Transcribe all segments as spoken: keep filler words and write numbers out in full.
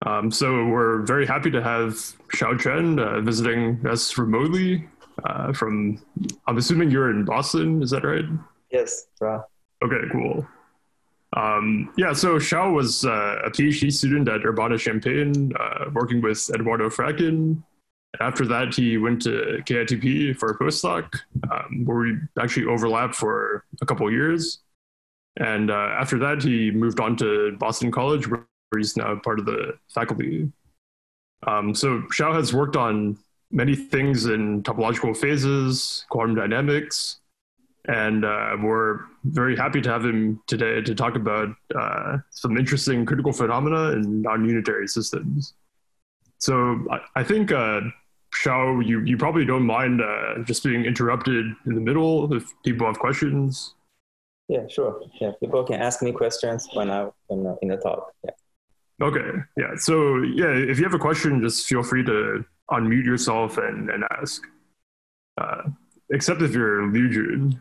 Um, so we're very happy to have Xiao Chen uh, visiting us remotely uh, from, I'm assuming you're in Boston, is that right? Yes, right. Okay, cool. Um, yeah, so Xiao was uh, a PhD student at Urbana-Champaign, uh, working with Eduardo Fracken. After that, he went to K I T P for a postdoc, um, where we actually overlapped for a couple of years. And uh, after that, he moved on to Boston College, where he's now part of the faculty. Um, so Xiao has worked on many things in topological phases, quantum dynamics, and uh, we're very happy to have him today to talk about uh, some interesting critical phenomena in non-unitary systems. So I, I think, uh, Xiao, you, you probably don't mind uh, just being interrupted in the middle if people have questions. Yeah, sure. Yeah, people can ask me questions when I when uh, in the talk. Yeah. Okay. Yeah. So yeah, if you have a question, just feel free to unmute yourself and, and ask. Uh, except if you're Liu Jun.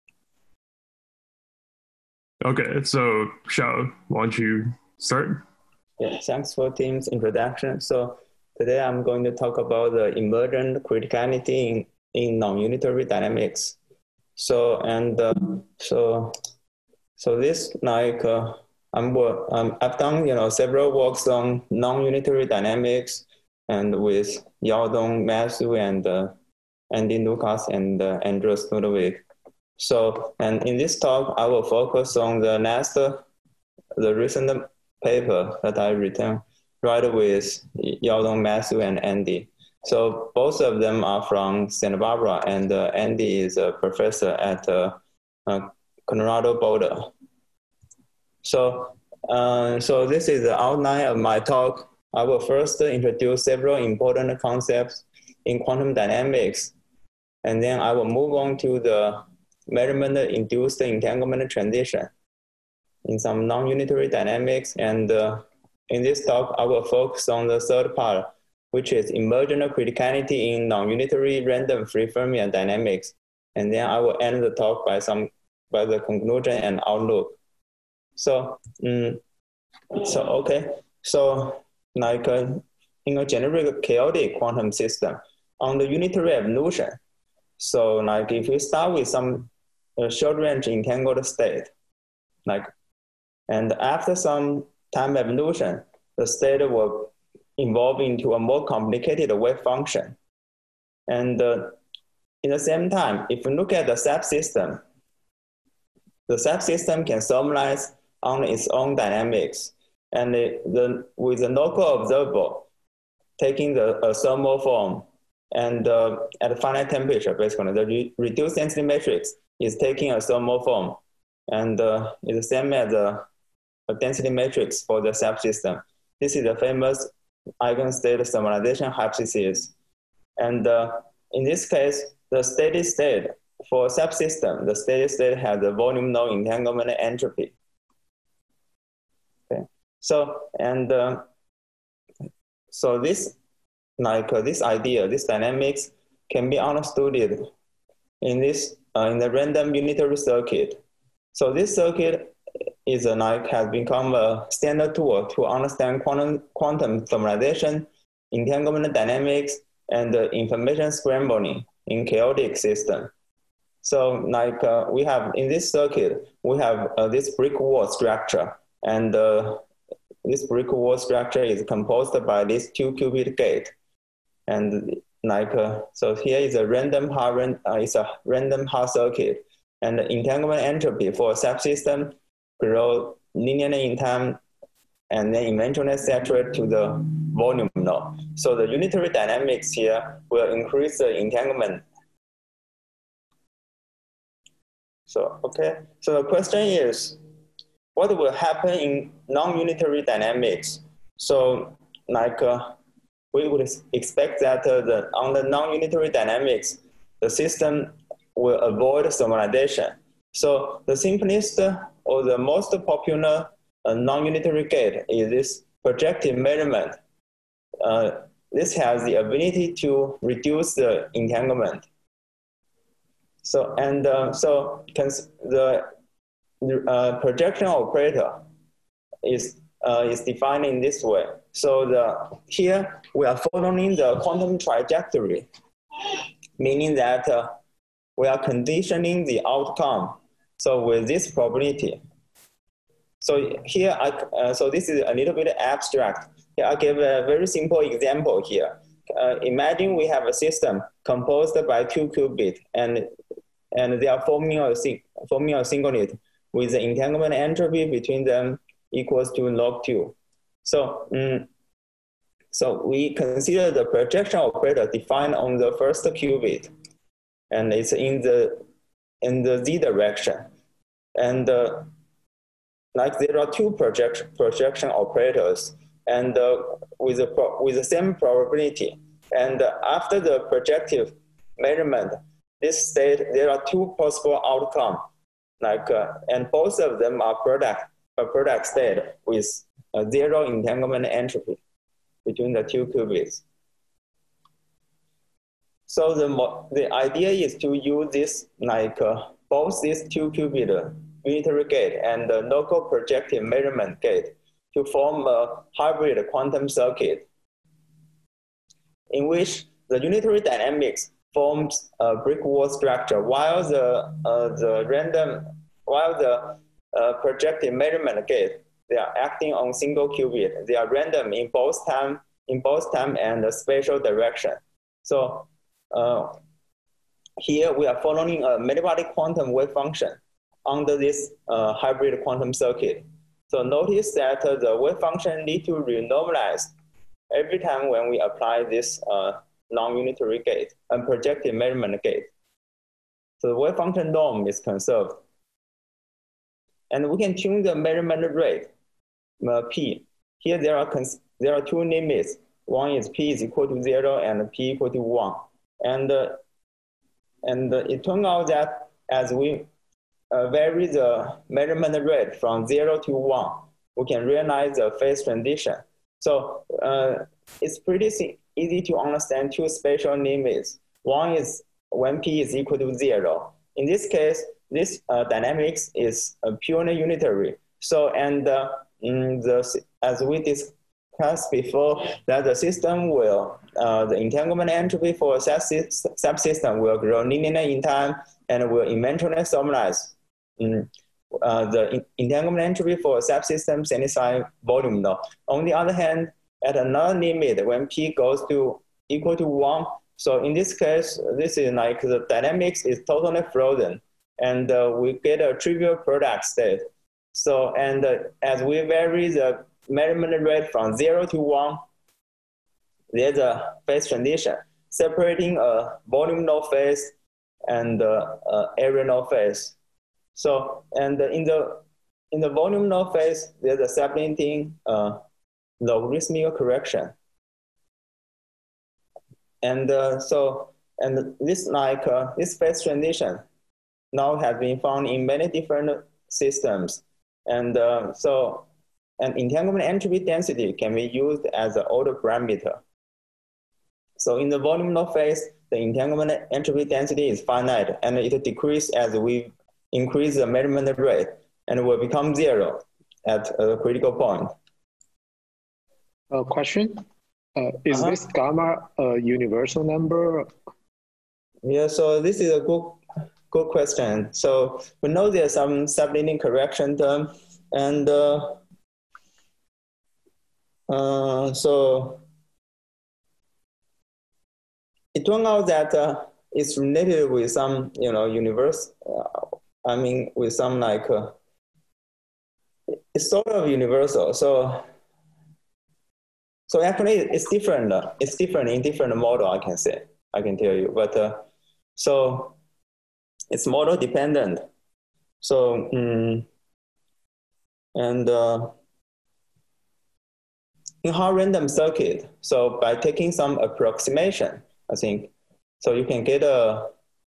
Okay. So Xiao, why don't you start? Yeah. Thanks for Tim's introduction. So today I'm going to talk about the emergent criticality in, in non-unitary dynamics. So and uh, so so this like uh, I'm um, I've done you know several works on non-unitary dynamics and with Yaodong, Matthew, and uh, Andy Lucas and uh, Andreas Ludwig. So and in this talk I will focus on the next uh, the recent paper that I written right with Yaodong, Matthew, and Andy. So both of them are from Santa Barbara, and uh, Andy is a professor at uh, uh, Colorado Boulder. So, uh, so this is the outline of my talk. I will first introduce several important concepts in quantum dynamics, and then I will move on to the measurement-induced entanglement transition in some non-unitary dynamics. And uh, in this talk, I will focus on the third part, which is emergent criticality in non-unitary random free fermion dynamics. And then I will end the talk by some by the conclusion and outlook. So, um, so okay. So, like uh, in a generic chaotic quantum system, on the unitary evolution. So, like if we start with some uh, short-range entangled state, like, and after some time evolution, the state will evolve into a more complicated wave function. And uh, in the same time, if you look at the subsystem, the subsystem can thermalize on its own dynamics. And the, the, with the local observable taking the uh, thermal form and uh, at a finite temperature, basically, the re reduced density matrix is taking a thermal form and uh, is the same as the density matrix for the subsystem. This is the famous eigenstate thermalization hypothesis. And uh, in this case, the steady state for subsystem, the steady state has a volume no entanglement entropy. Okay, so and uh, so this like uh, this idea, this dynamics can be understood in this uh, in the random unitary circuit. So this circuit is a, like has become a standard tool to understand quantum quantum thermalization, entanglement dynamics, and uh, information scrambling in chaotic system. So like uh, we have in this circuit, we have uh, this brick wall structure, and uh, this brick wall structure is composed by this two qubit gate. And like, uh, so here is a random Haar, uh, it's a random Haar circuit, and the entanglement entropy for a subsystem grow linearly in time and then eventually saturate to the volume node. So the unitary dynamics here will increase the entanglement. So, okay, so the question is, what will happen in non-unitary dynamics? So like, uh, we would expect that uh, the, on the non-unitary dynamics, the system will avoid thermalization. So the simplest or the most popular uh, non-unitary gate is this projective measurement. Uh, this has the ability to reduce the entanglement. So, and uh, so the uh, projection operator is, uh, is defined in this way. so the, here we are following the quantum trajectory, meaning that uh, we are conditioning the outcome. So with this probability. So here, I, uh, so this is a little bit abstract. Here I give a very simple example here. Uh, imagine we have a system composed by two qubits, and and they are forming a forming a singlet with the entanglement entropy between them equals to log two. So, um, so we consider the projection operator defined on the first qubit, and it's in the in the z direction, and uh, like there are two projection projection operators, and uh, with the pro with the same probability. And uh, after the projective measurement, this state there are two possible outcomes, like uh, and both of them are product a product state with a zero entanglement entropy between the two qubits. So the the idea is to use this like uh, both these two qubit unitary gate and the local projective measurement gate to form a hybrid quantum circuit in which the unitary dynamics forms a brick wall structure while the, uh, the random, while the uh, projective measurement gate, they are acting on single qubit. They are random in both time, in both time and the spatial direction. So uh, here we are following a metabolic quantum wave function under this uh, hybrid quantum circuit. So notice that uh, the wave function need to renormalize every time when we apply this uh, non-unitary gate and projective measurement gate. So the wave function norm is conserved. And we can tune the measurement rate, uh, P. Here there are, there are two limits. One is P is equal to zero and P equal to one. And, uh, and uh, it turned out that as we uh, vary the measurement rate from zero to one, we can realize the phase transition. So uh, it's pretty easy to understand two spatial limits. One is when P is equal to zero. In this case, this uh, dynamics is uh, purely unitary. So, and uh, in the, as we discussed before, that the system will, uh, the entanglement entropy for a subsystem will grow linearly in time and will eventually normalize. Mm. Uh, the entanglement entropy for a subsystem satisfy volume law. On the other hand, at another limit, when P goes to equal to one, so in this case, this is like the dynamics is totally frozen, and uh, we get a trivial product state. So, and uh, as we vary the measurement rate from zero to one, there's a phase transition separating a volume law phase and uh, uh, area law phase. So, and in the in the volume law phase, there's a sublinking uh, logarithmic correction. And uh, so, and this like uh, this phase transition now has been found in many different systems. And uh, so, an entanglement entropy density can be used as an order parameter. So in the volume law phase, the entanglement entropy density is finite, and it decreases as we increase the measurement rate, and it will become zero at a critical point. A question? Uh, is uh-huh. this gamma a universal number? Yeah, so this is a good, good question. So we know there's some sublinear correction term, and uh, uh, so it turned out that uh, it's related with some, you know, universe. Uh, I mean, with some like, uh, it's sort of universal. So, so actually it's different. Uh, it's different in different model, I can say, I can tell you. But uh, so it's model dependent. So, um, and uh, in Hall random circuit, so by taking some approximation, I think, so you can get a,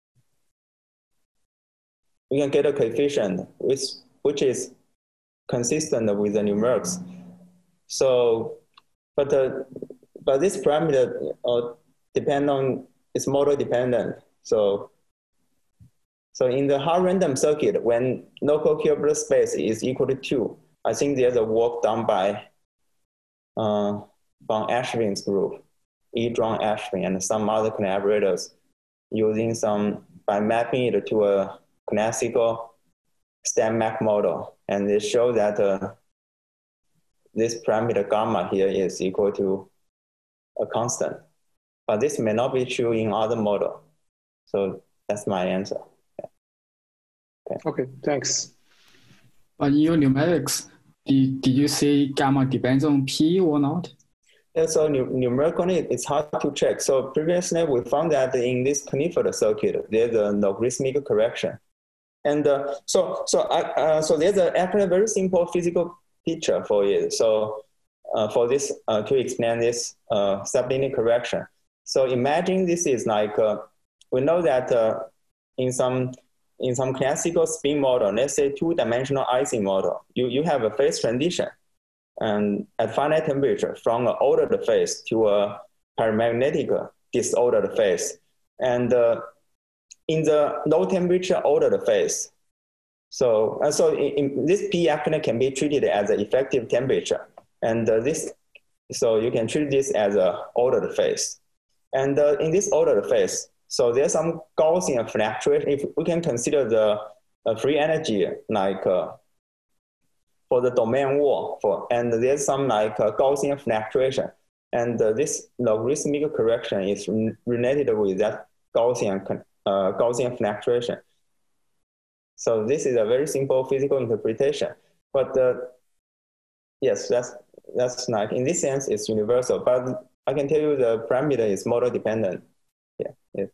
you can get a coefficient which, which is consistent with the numerics. So, but, uh, but this parameter uh, depend on, it's model dependent. So, so in the Hall random circuit, when local Hilbert space is equal to two, I think there's a work done by, uh, from Ashwin's group, E. John Ashwin, and some other collaborators using some, by mapping it to a classical STEMMAC model. And they show that uh, this parameter gamma here is equal to a constant. But this may not be true in other model. So that's my answer. Yeah. Okay. Okay, thanks. But in your numerics, did, did you say gamma depends on P or not? Yeah, so numerically, it's hard to check. So previously, we found that in this Clifford circuit, there's a logarithmic correction. And uh, so, so, I, uh, so there's a, actually a very simple physical picture for it. So uh, for this, uh, to explain this uh, sublinear correction. So imagine this is like, uh, we know that uh, in some in some classical spin model, let's say two-dimensional Ising model, you, you have a phase transition and at finite temperature from an ordered phase to a paramagnetic disordered phase. And uh, in the low temperature ordered phase, so, uh, so in, in this P actually can be treated as an effective temperature. And uh, this, so you can treat this as an ordered phase. And uh, in this ordered phase, so there's some Gaussian fluctuation. If we can consider the uh, free energy like uh, for the domain wall, for, and there's some like uh, Gaussian fluctuation. And uh, this logarithmic correction is related with that Gaussian, uh, Gaussian fluctuation. So this is a very simple physical interpretation. But uh, yes, that's, that's like, in this sense, it's universal. But I can tell you the parameter is model dependent. Yeah. yeah.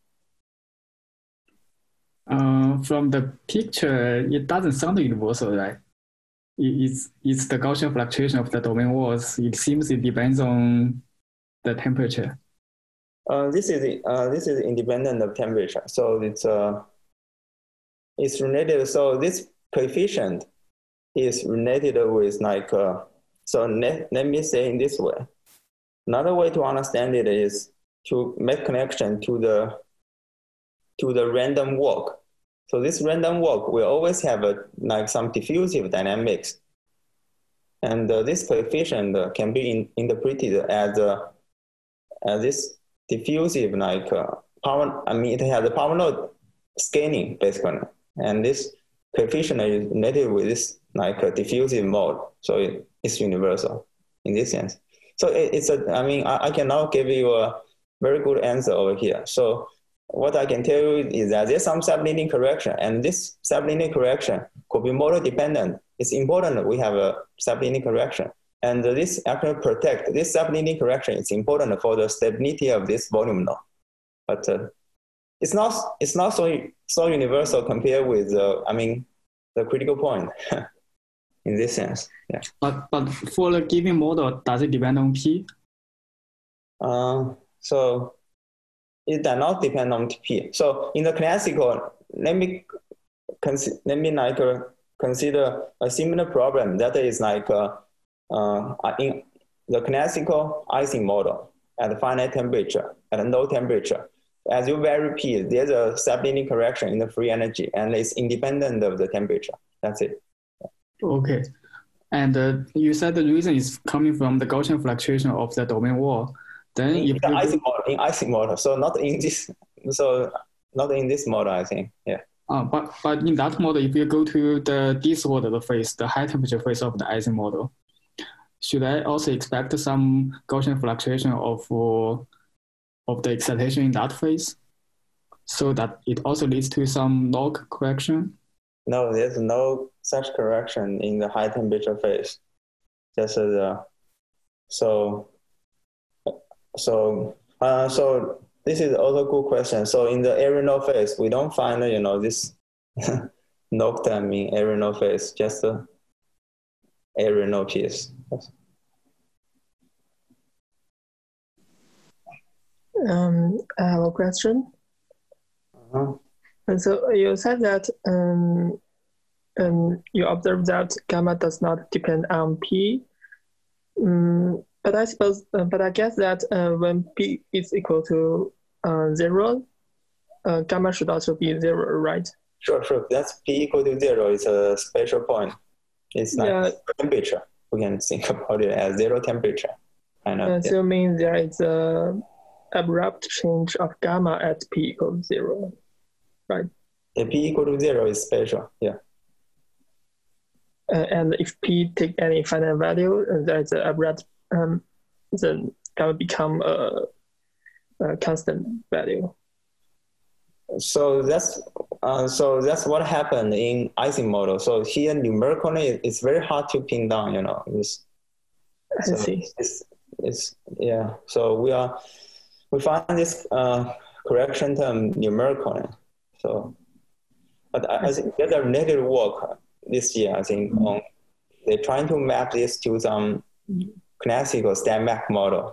Uh, from the picture, it doesn't sound universal, right? It's, it's the Gaussian fluctuation of the domain walls. It seems it depends on the temperature. Uh, this is uh, this is independent of temperature. So it's uh, it's related. So this coefficient is related with like. Uh, so let, let me say in this way. Another way to understand it is to make connection to the to the random walk. So this random walk will always have a, like some diffusive dynamics. And uh, this coefficient uh, can be in, interpreted as, uh, as this diffusive, like uh, power, I mean, it has a power law scaling basically. And this coefficient is related with this like a diffusive mode. So it, it's universal in this sense. So it, it's a, I mean, I, I cannot give you a very good answer over here. So what I can tell you is that there's some sublinear correction, and this sublinear correction could be model dependent. It's important that we have a sublinear correction. And this actually protect, this sublinear correction is important for the stability of this volume law. But uh, it's not, it's not so, so universal compared with, uh, I mean, the critical point in this sense. Yeah. But, but for a given model, does it depend on P? Uh, so, it does not depend on P. So in the classical, let me let me like uh, consider a similar problem that is like uh, uh, in the classical Ising model at finite temperature, at low temperature. As you vary P, there's a sublinear correction in the free energy, and it's independent of the temperature. That's it. Okay. And uh, you said the reason is coming from the Gaussian fluctuation of the domain wall. Then in, if the you Ising model, in Ising model, so not in this, so not in this model, I think, yeah. Uh, but but in that model, if you go to the disordered phase, the high temperature phase of the Ising model, should I also expect some Gaussian fluctuation of uh, of the excitation in that phase, so that it also leads to some log correction? No, there's no such correction in the high temperature phase. Just as a, so. So, uh, so this is also a good question. So in the Arenow phase, we don't find, you know, this noctem in Arenow phase, just the Arenow piece. Yes. Um, I have a question. Uh-huh. And so you said that um, um, you observed that gamma does not depend on P. Um, But I suppose, uh, but I guess that uh, when P is equal to uh, zero, uh, gamma should also be zero, right? Sure, sure. That's P equal to zero. It's a special point. It's like yeah. temperature. We can think about it as zero temperature. kind of. Assuming there is a abrupt change of gamma at p equals zero, right? If p equal to zero is special, yeah. Uh, and if p take any finite value, uh, there's an abrupt, um, then gamma become a, a constant value. So that's uh, so that's what happened in Ising model. So here numerically, it's very hard to pin down. You know, it's, I so see. It's, it's yeah. So we are we find this uh, correction term numerically. So, but I, I think there's a related work this year. I think mm-hmm. on they're trying to map this to some classical StatMech model.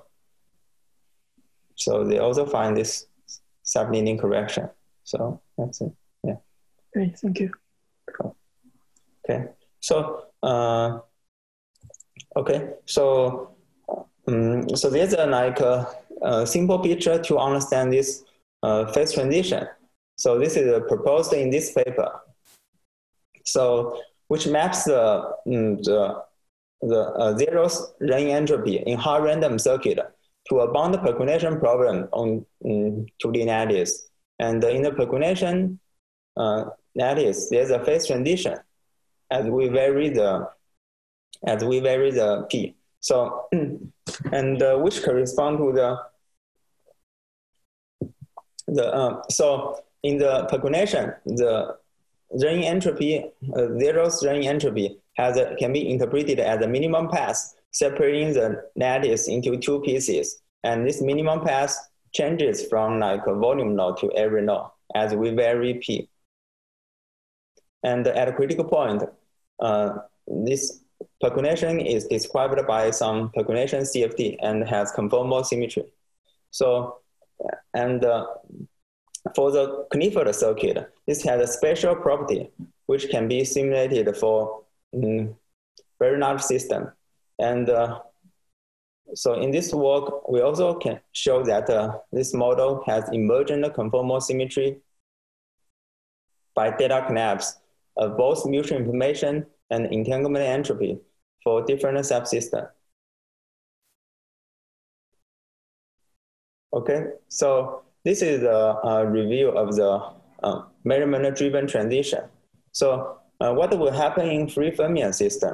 So they also find this sublinear correction. So that's it. Yeah. Okay, thank you. Cool. Okay. So uh, okay. So um, so there's a like a, a simple picture to understand this uh, phase transition. So this is uh, proposed in this paper. So which maps the um, the the uh, zeros Rein entropy in hard random circuit to a bound percolation problem on um, two D lattice. And in the percolation uh, lattice, there's a phase transition as we vary the as we vary the p. So and uh, which correspond to the the uh, so in the percolation, the Rein entropy uh, zeros Rein entropy has a, can be interpreted as a minimum path separating the lattice into two pieces, and this minimum path changes from like a volume node to every node as we vary p. And at a critical point, uh, this percolation is described by some percolation C F T and has conformal symmetry. So, and uh, for the Clifford circuit, this has a special property which can be simulated for um, very large system. And uh, so in this work, we also can show that uh, this model has emergent conformal symmetry by data collapse of both mutual information and entanglement entropy for different subsystems. Okay, so this is a, a review of the uh, measurement-driven transition. So uh, what will happen in free fermion system?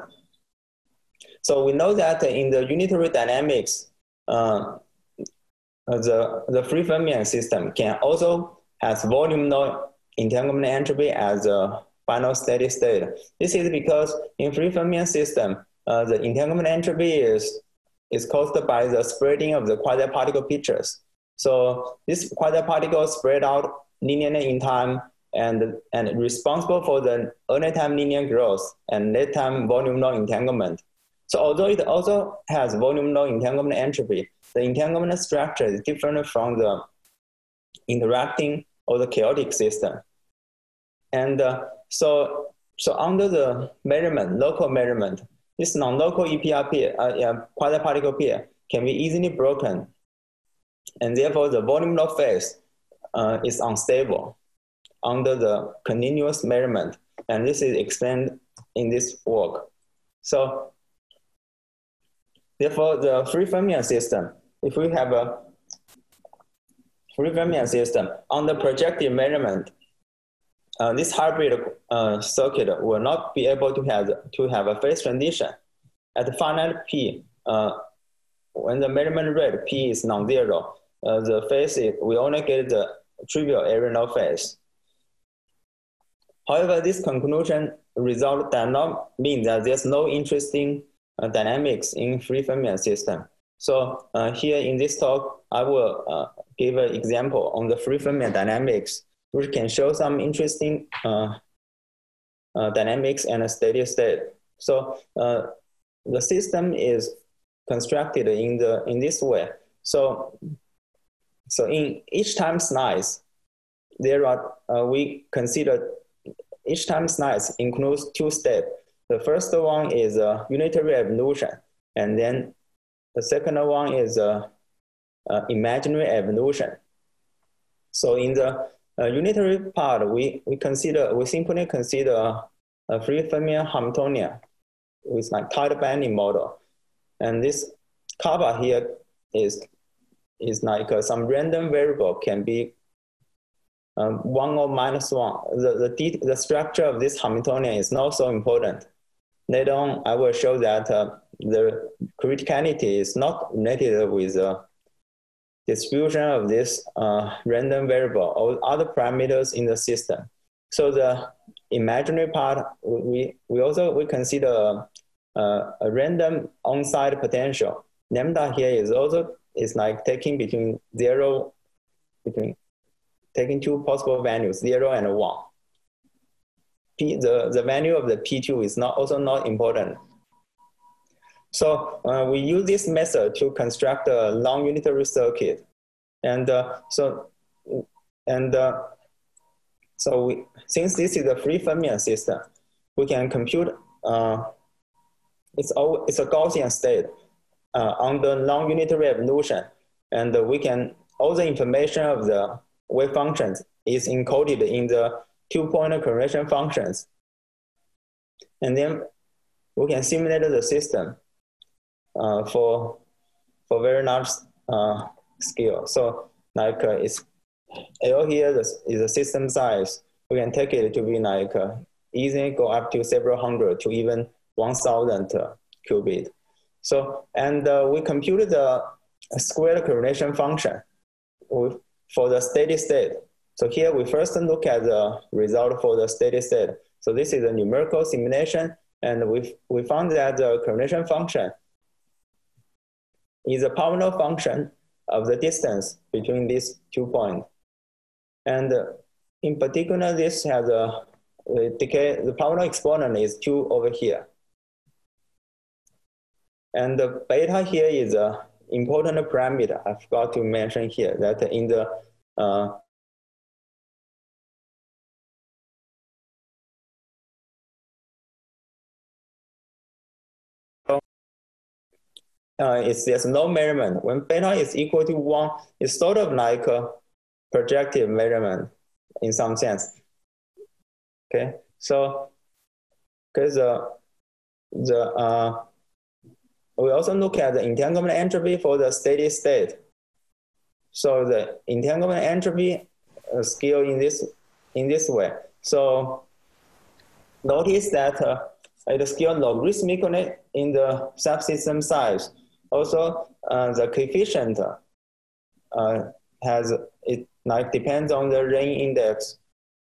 So we know that in the unitary dynamics, uh, the, the free fermion system can also has volume node entanglement entropy as a final steady state. This is because in free fermion system, uh, the entanglement entropy is, is caused by the spreading of the quasi-particle pictures. So this quasi-particle spread out linearly in time and, and responsible for the early time linear growth and late time volume node entanglement. So although it also has volume node entanglement entropy, the entanglement structure is different from the interacting or the chaotic system. And uh, so, so under the measurement, local measurement, this non-local E P R pair, uh, yeah, quasi-particle pair can be easily broken. And therefore the volume node phase uh, is unstable under the continuous measurement. And this is explained in this work. So therefore, the free fermion system, if we have a free fermion system under projective measurement, uh, this hybrid uh, circuit will not be able to have to have a phase transition at the finite p. Uh, when the measurement rate p is non-zero, uh, the phase is, we only get the trivial area node phase. However, this conclusion result does not mean that there's no interesting Uh, dynamics in free fermion system. So uh, here in this talk, I will uh, give an example on the free fermion dynamics, which can show some interesting uh, uh, dynamics and a steady state. So uh, the system is constructed in the in this way. So so in each time slice, there are uh, we consider each time slice includes two steps. The first one is a unitary evolution, and then the second one is a, a imaginary evolution. So in the uh, unitary part, we, we consider, we simply consider a free fermion Hamiltonian with like tight banding model. And this kappa here is, is like uh, some random variable can be um, one or minus one. The, the, the structure of this Hamiltonian is not so important. Later on, I will show that uh, the criticality is not related with the uh, distribution of this uh, random variable or other parameters in the system. So the imaginary part, we, we also we consider uh, a random on-site potential. Lambda here is also is like taking between zero, between taking two possible values, zero and one. P, the, the value of the P two is not also not important. So uh, we use this method to construct a non-unitary circuit. And uh, so, and uh, so we, since this is a free fermion system, we can compute, uh, it's, all, it's a Gaussian state uh, on the non-unitary evolution. And uh, we can, all the information of the wave functions is encoded in the two-pointer correlation functions. And then we can simulate the system uh, for, for very large uh, scale. So like uh, it's L here is the system size. We can take it to be like uh, easily go up to several hundred to even one thousand uh, qubit. So, and uh, we computed the squared correlation function with, for the steady state. So here we first look at the result for the steady state. So this is a numerical simulation, and we we found that the correlation function is a power law function of the distance between these two points. And uh, in particular, this has a, a decay, the power law exponent is two over here. And the beta here is an important parameter. I forgot to mention here that in the uh, Uh, it's, there's no measurement. When beta is equal to one, it's sort of like a projective measurement in some sense. Okay, so because uh, the uh, we also look at the entanglement entropy for the steady state. So the entanglement entropy uh, scale in this in this way. So notice that uh, it scales logarithmically in the subsystem size. Also, uh, the coefficient uh, has, it like depends on the range index.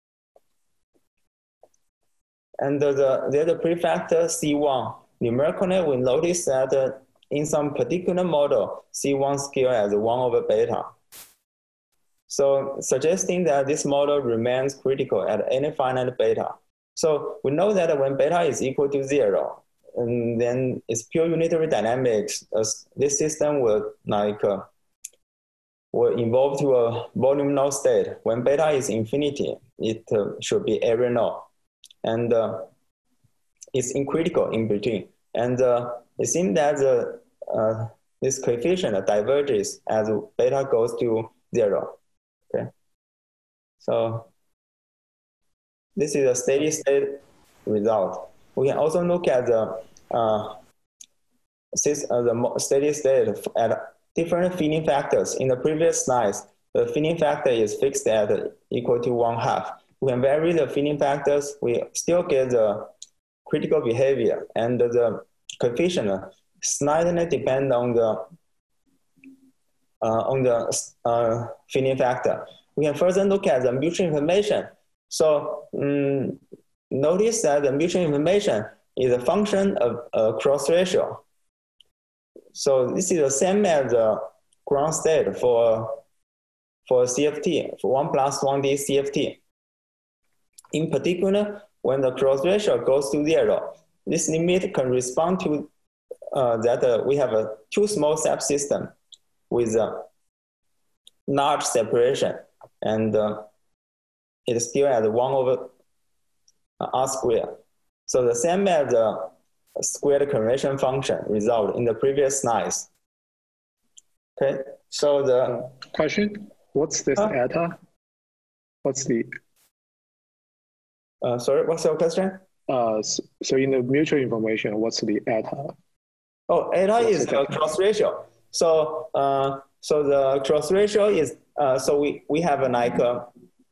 And the, the, there's a prefactor C one. Numerically, we notice that uh, in some particular model, C one scale as one over beta. So suggesting that this model remains critical at any finite beta. So we know that when beta is equal to zero, and then it's pure unitary dynamics. As this system will like uh, will evolve to a volume null state. When beta is infinity, it uh, should be area null, and uh, it's uncritical in between. And uh, it seems that the uh, this coefficient diverges as beta goes to zero. Okay, so this is a steady state result. We can also look at the, uh, the steady state at different Feeling factors. In the previous slides, the Feeling factor is fixed at equal to one half. We can vary the Feeling factors. We still get the critical behavior, and the coefficient slightly depend on the uh, on the uh, Feeling factor. We can further look at the mutual information. So. Um, Notice that the mutual information is a function of a cross ratio. So this is the same as the ground state for, for C F T, for one plus one D C F T. In particular, when the cross ratio goes to zero, this limit can respond to uh, that uh, we have a two small subsystem with a large separation, and uh, it's still at one over R squared. So the same as the squared correlation function result in the previous slides. Okay, so the question, what's this huh? eta? What's the? Uh, sorry, what's your question? Uh, so, so in the mutual information, what's the eta? Oh, eta What's is the the technique? cross ratio. So, uh, so the cross ratio is, uh, so we, we have a, like, a,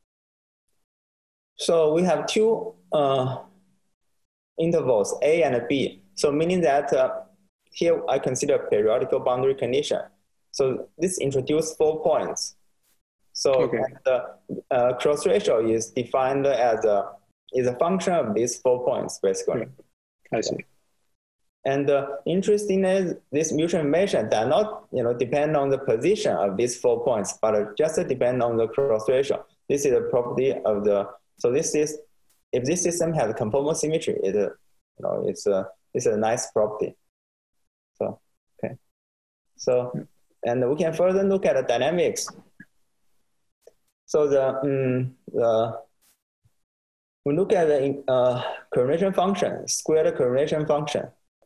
so we have two uh, intervals, A and B. So meaning that uh, here I consider periodical boundary condition. So this introduces four points. So Okay. the uh, cross ratio is defined as a, is a function of these four points, basically. I see. And uh, interestingly, this mutual information does not, you know, depend on the position of these four points, but just depend on the cross ratio. This is a property of the. So this is, if this system has conformal symmetry, it, uh, you know, it's a it's a nice property. So okay, so and we can further look at the dynamics. So the um, the we look at the uh, correlation function, squared correlation function.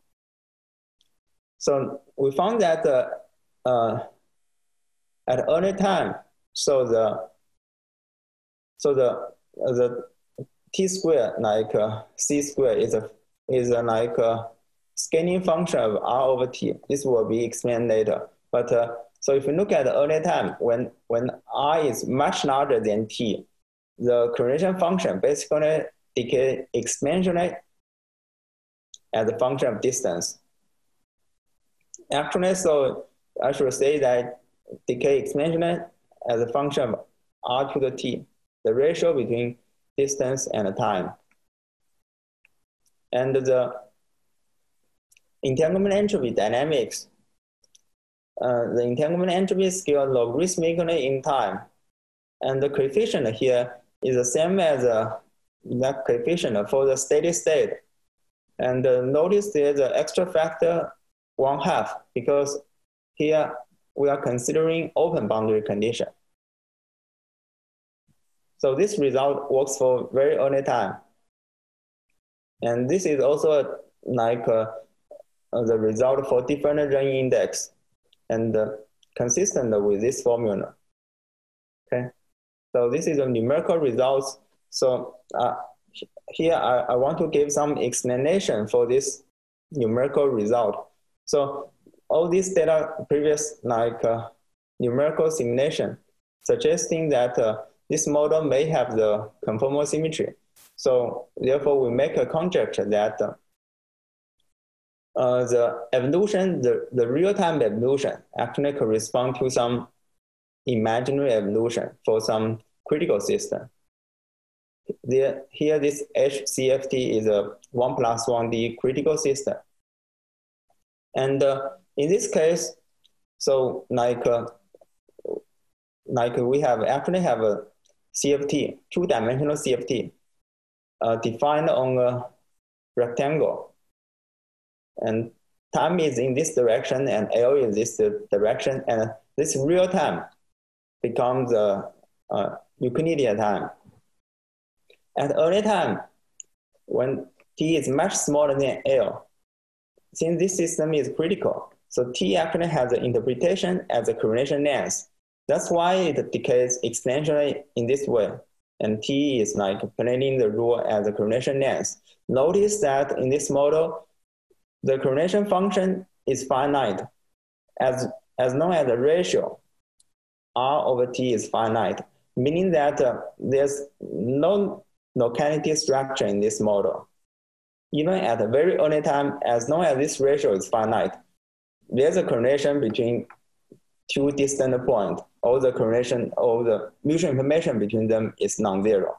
So we found that uh, uh, at early time, so the so the uh, the t square like uh, c square is a is a like a scaling function of r over t. This will be explained later. But uh, so if you look at the early time, when when r is much larger than t, the correlation function basically decay exponentially as a function of distance. Actually, so I should say that decay exponentially as a function of r to the t, the ratio between distance and time. And the entanglement entropy dynamics, uh, the entanglement entropy scale logarithmically in time. And the coefficient here is the same as uh, the coefficient for the steady state. And uh, notice there's an extra factor one half, because here we are considering open boundary condition. So this result works for very early time. And this is also like uh, the result for different range index, and uh, consistent with this formula. Okay, so this is the numerical results. So uh, here I, I want to give some explanation for this numerical result. So all these data previous like uh, numerical simulation suggesting that uh, this model may have the conformal symmetry. So therefore we make a conjecture that uh, uh, the evolution, the, the real-time evolution actually correspond to some imaginary evolution for some critical system. There, here this H C F T is a one plus one D critical system. And uh, in this case, so like, uh, like we have actually have a C F T, two-dimensional C F T, uh, defined on a rectangle. And time is in this direction and L is this direction, and this real time becomes a, a Euclidean time. At early time, when t is much smaller than L, since this system is critical, so t actually has an interpretation as a correlation length. That's why it decays exponentially in this way. And t is like planning the rule as a correlation length. Notice that in this model, the correlation function is finite as, as long as the ratio r over t is finite, meaning that uh, there's no locality structure in this model. Even at a very early time, as long as this ratio is finite, there's a correlation between two distant points, or the correlation or the mutual information between them is non-zero.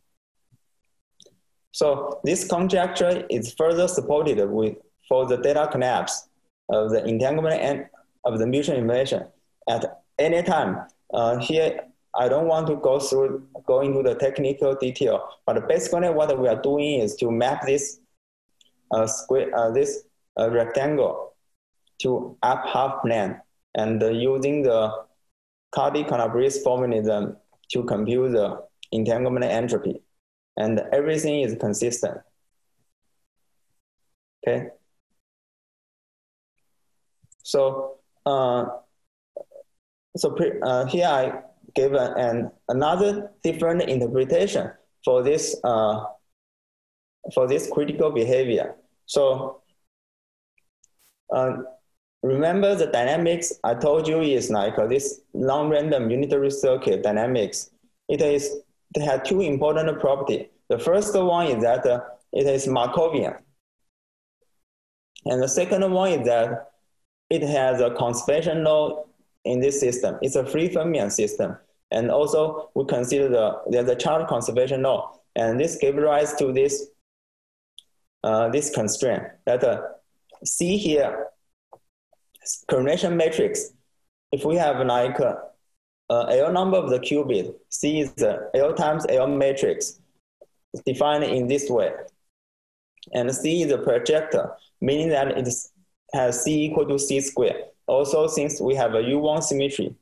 So this conjecture is further supported with for the data collapse of the entanglement and of the mutual information at any time. Uh, here, I don't want to go through, go into the technical detail, but basically what we are doing is to map this uh, square, uh, this uh, rectangle to up half plane, and uh, using the Cardy-Calabrese formalism to compute the entanglement entropy, and everything is consistent. Okay. So, uh, so pre, uh, here I gave an, an another different interpretation for this uh, for this critical behavior. So, uh, remember the dynamics I told you is like uh, this non-random unitary circuit dynamics. It is it has two important properties. The first one is that uh, it is Markovian. And the second one is that it has a conservation law in this system. It's a free fermion system. And also we consider the, there's a charge conservation law. And this gives rise to this, uh, this constraint that uh, C here, correlation matrix. If we have like uh, uh, L number of the qubit, C is the L times L matrix defined in this way. And C is a projector, meaning that it has C equal to C squared. Also, since we have a U one symmetry,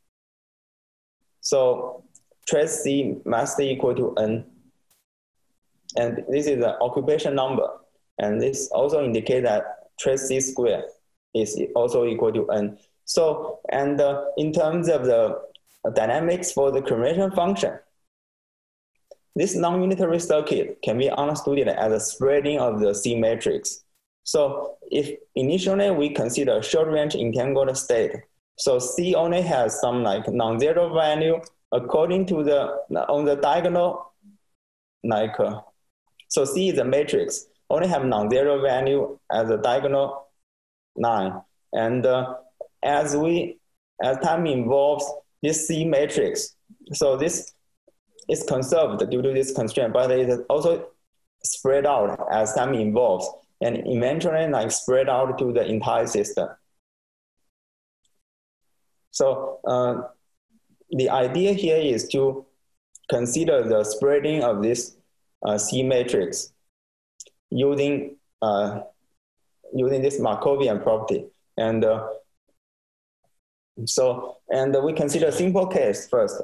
so trace C must equal to N. And this is the occupation number. And this also indicates that trace C squared is also equal to N. So, and uh, in terms of the dynamics for the correlation function, this non-unitary circuit can be understood as a spreading of the C matrix. So if initially we consider short-range entangled state, so C only has some like non-zero value according to the, on the diagonal, like, uh, so C is a matrix, only have non-zero value as a diagonal line. And uh, as we, as time involves this C matrix, so this is conserved due to this constraint, but it is also spread out as time evolves and eventually like spread out to the entire system. So uh, the idea here is to consider the spreading of this uh, C matrix using, uh, using this Markovian property. And uh, so, and we consider a simple case first.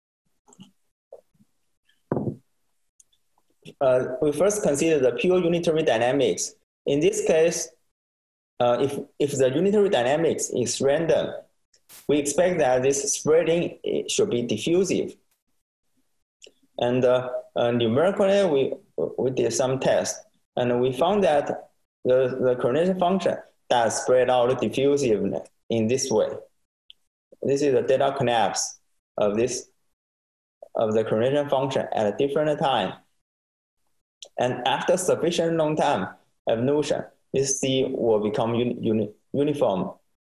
Uh, we first consider the pure unitary dynamics. In this case, uh, if, if the unitary dynamics is random, we expect that this spreading should be diffusive. And uh, uh, numerically, we, we did some tests, and we found that the, the correlation function does spread out diffusively in this way. This is the data collapse of this, of the correlation function at a different time. And after sufficient long time evolution, this C will become uni, uni, uniform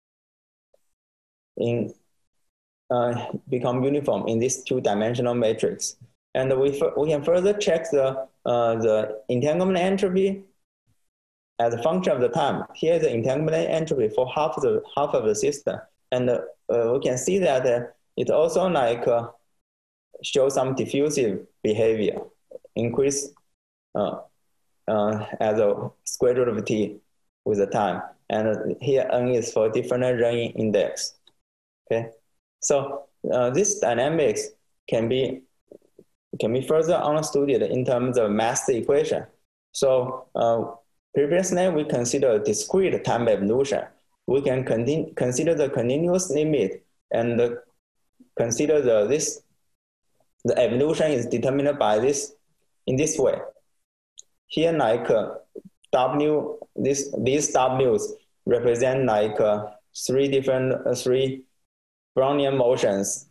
in uh, become uniform in this two-dimensional matrix. And we we can further check the uh, the entanglement entropy as a function of the time. Here is the entanglement entropy for half of the half of the system, and uh, we can see that uh, it also like uh, shows some diffusive behavior, increase. Uh, uh, as a square root of t with the time. And here n is for different Renyi index. Okay, so uh, this dynamics can be can be further understood in terms of mass equation. So uh, previously we considered discrete time evolution. We can continue, consider the continuous limit and the, consider the this the evolution is determined by this in this way. Here, like uh, W, this, these W's represent like uh, three different, uh, three Brownian motions.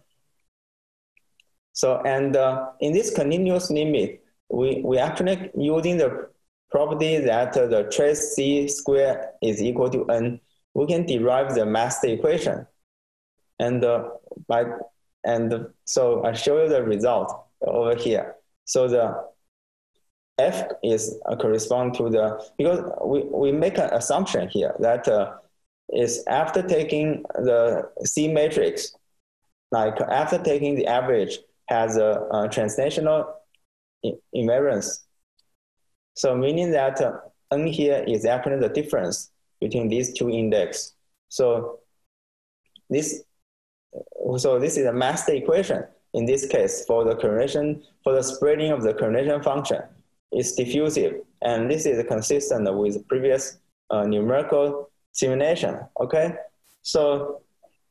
So, and uh, in this continuous limit, we, we actually using the property that uh, the trace C squared is equal to N, we can derive the mass equation. And uh, by, and so I show you the result over here. So the F is uh, correspond to the, because we, we make an assumption here that uh, is after taking the C matrix, like after taking the average has a, a translational invariance. So meaning that uh, N here is actually the difference between these two index. So this, so this is a master equation in this case for the correlation, for the spreading of the correlation function. Is diffusive, and this is consistent with previous uh, numerical simulation, okay? So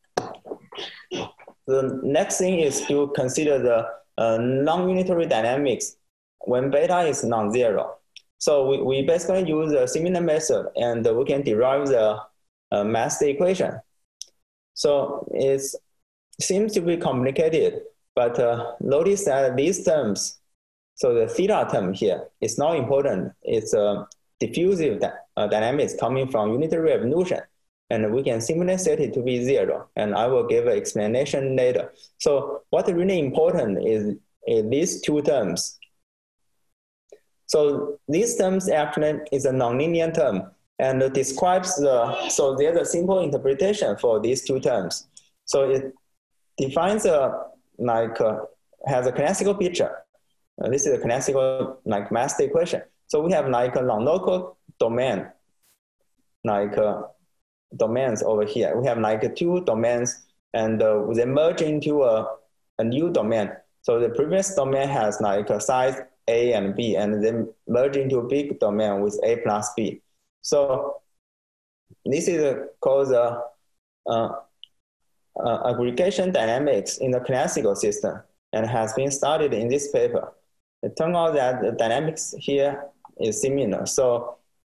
the next thing is to consider the uh, non-unitary dynamics when beta is non-zero. So we, we basically use a similar method, and we can derive the uh, mass equation. So it seems to be complicated, but uh, notice that these terms, so the theta term here is not important. It's a diffusive uh, dynamics coming from unitary evolution. And we can simply set it to be zero. And I will give an explanation later. So what's really important is, is these two terms. So these terms actually is a nonlinear term and it describes the, so there's a simple interpretation for these two terms. So it defines a, like, uh, has a classical picture. Uh, this is a classical, like, mass equation. So we have like a non-local domain, like, uh, domains over here. We have like two domains and uh, they merge into a, a new domain. So the previous domain has like a size A and B and then merge into a big domain with A plus B. So this is a, called the uh, uh, aggregation dynamics in the classical system and has been studied in this paper. It turned out that the dynamics here is similar. So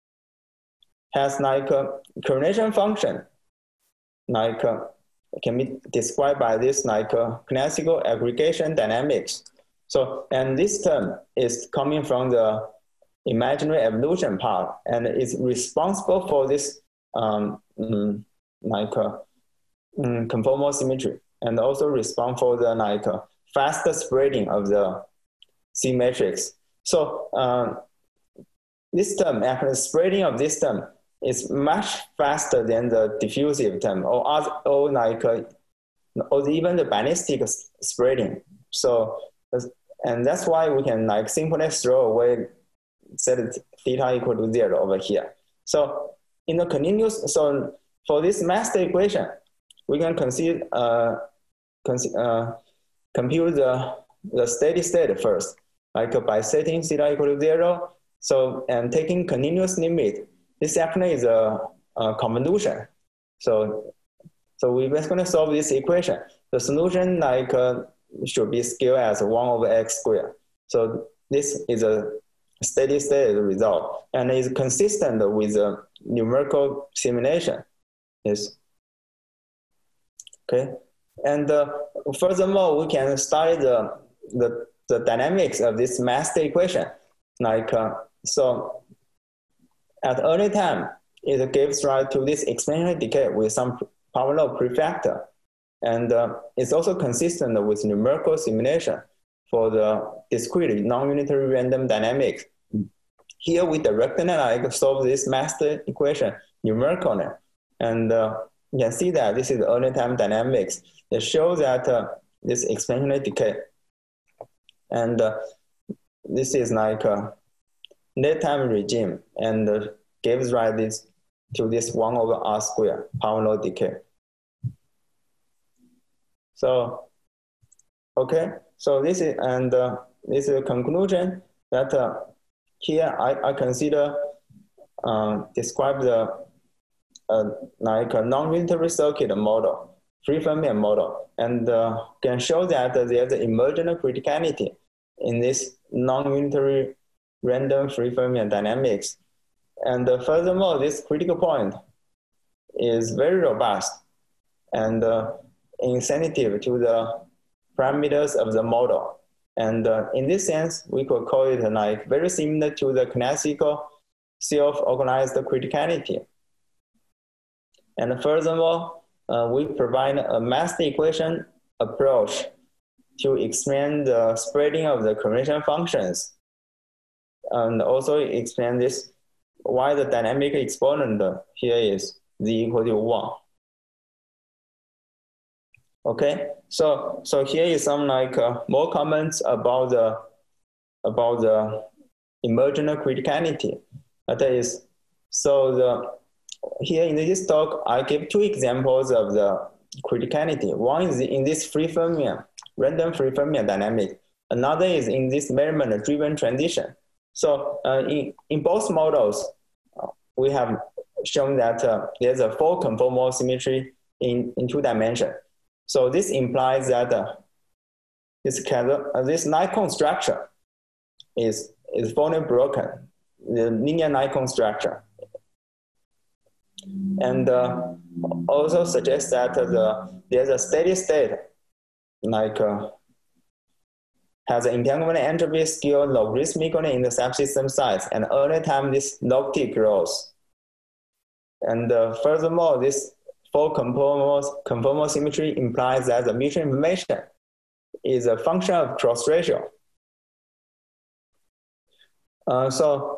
has like a correlation function, like uh, can be described by this like a classical aggregation dynamics. So, and this term is coming from the imaginary evolution part and is responsible for this um, mm, like a mm, conformal symmetry and also respond for the like a faster spreading of the C matrix. So uh, this term, actually spreading of this term is much faster than the diffusive term or, other, or like, uh, or even the ballistic spreading. So, and that's why we can like simply throw away, set theta equal to zero over here. So in the continuous, so for this master equation, we can consider, uh, cons uh, compute the, the steady state first, like uh, by setting theta equal to zero. So, and taking continuous limit. This actually is a, a convolution. So, so we're just going to solve this equation. The solution like uh, should be scaled as one over x squared. So this is a steady state result and is consistent with a numerical simulation. Yes. Okay. And uh, furthermore, we can study the, the, the dynamics of this master equation. Like, uh, so at early time, it gives rise to this exponential decay with some power law prefactor. And uh, it's also consistent with numerical simulation for the discrete non-unitary random dynamics. Here we directly like solve this master equation numerically. And uh, you can see that this is early time dynamics. It shows that uh, this exponential decay. And uh, this is like a late time regime and uh, gives rise this, to this one over R squared power law decay. So, okay, so this is, and uh, this is a conclusion that uh, here I, I consider uh, describe the uh, like a non-unitary circuit model, free Fermion model, and uh, can show that there's an emergent criticality in this non-unitary random free Fermion dynamics. And uh, furthermore, this critical point is very robust and uh, insensitive to the parameters of the model. And uh, in this sense, we could call it like very similar to the classical self-organized criticality. And furthermore, uh, we provide a master equation approach to explain the spreading of the correlation functions, and also explain this why the dynamic exponent here is z equal to one. Okay, so so here is some like uh, more comments about the about the emergent criticality. That is, so the here in this talk I give two examples of the criticality. One is in this free Fermion, random free Fermion dynamic. Another is in this measurement-driven transition. So uh, in in both models, uh, we have shown that uh, there's a full conformal symmetry in in two dimensions. So this implies that uh, this kind of, uh, this Nikon structure is is fully broken, the linear Nikon structure. and uh, also suggests that the, there's a steady state, like uh, has an entanglement entropy scale logarithmically in the subsystem size, and every time this log T grows. And uh, furthermore, this full conformal, conformal symmetry implies that the mutual information is a function of cross ratio. Uh, so,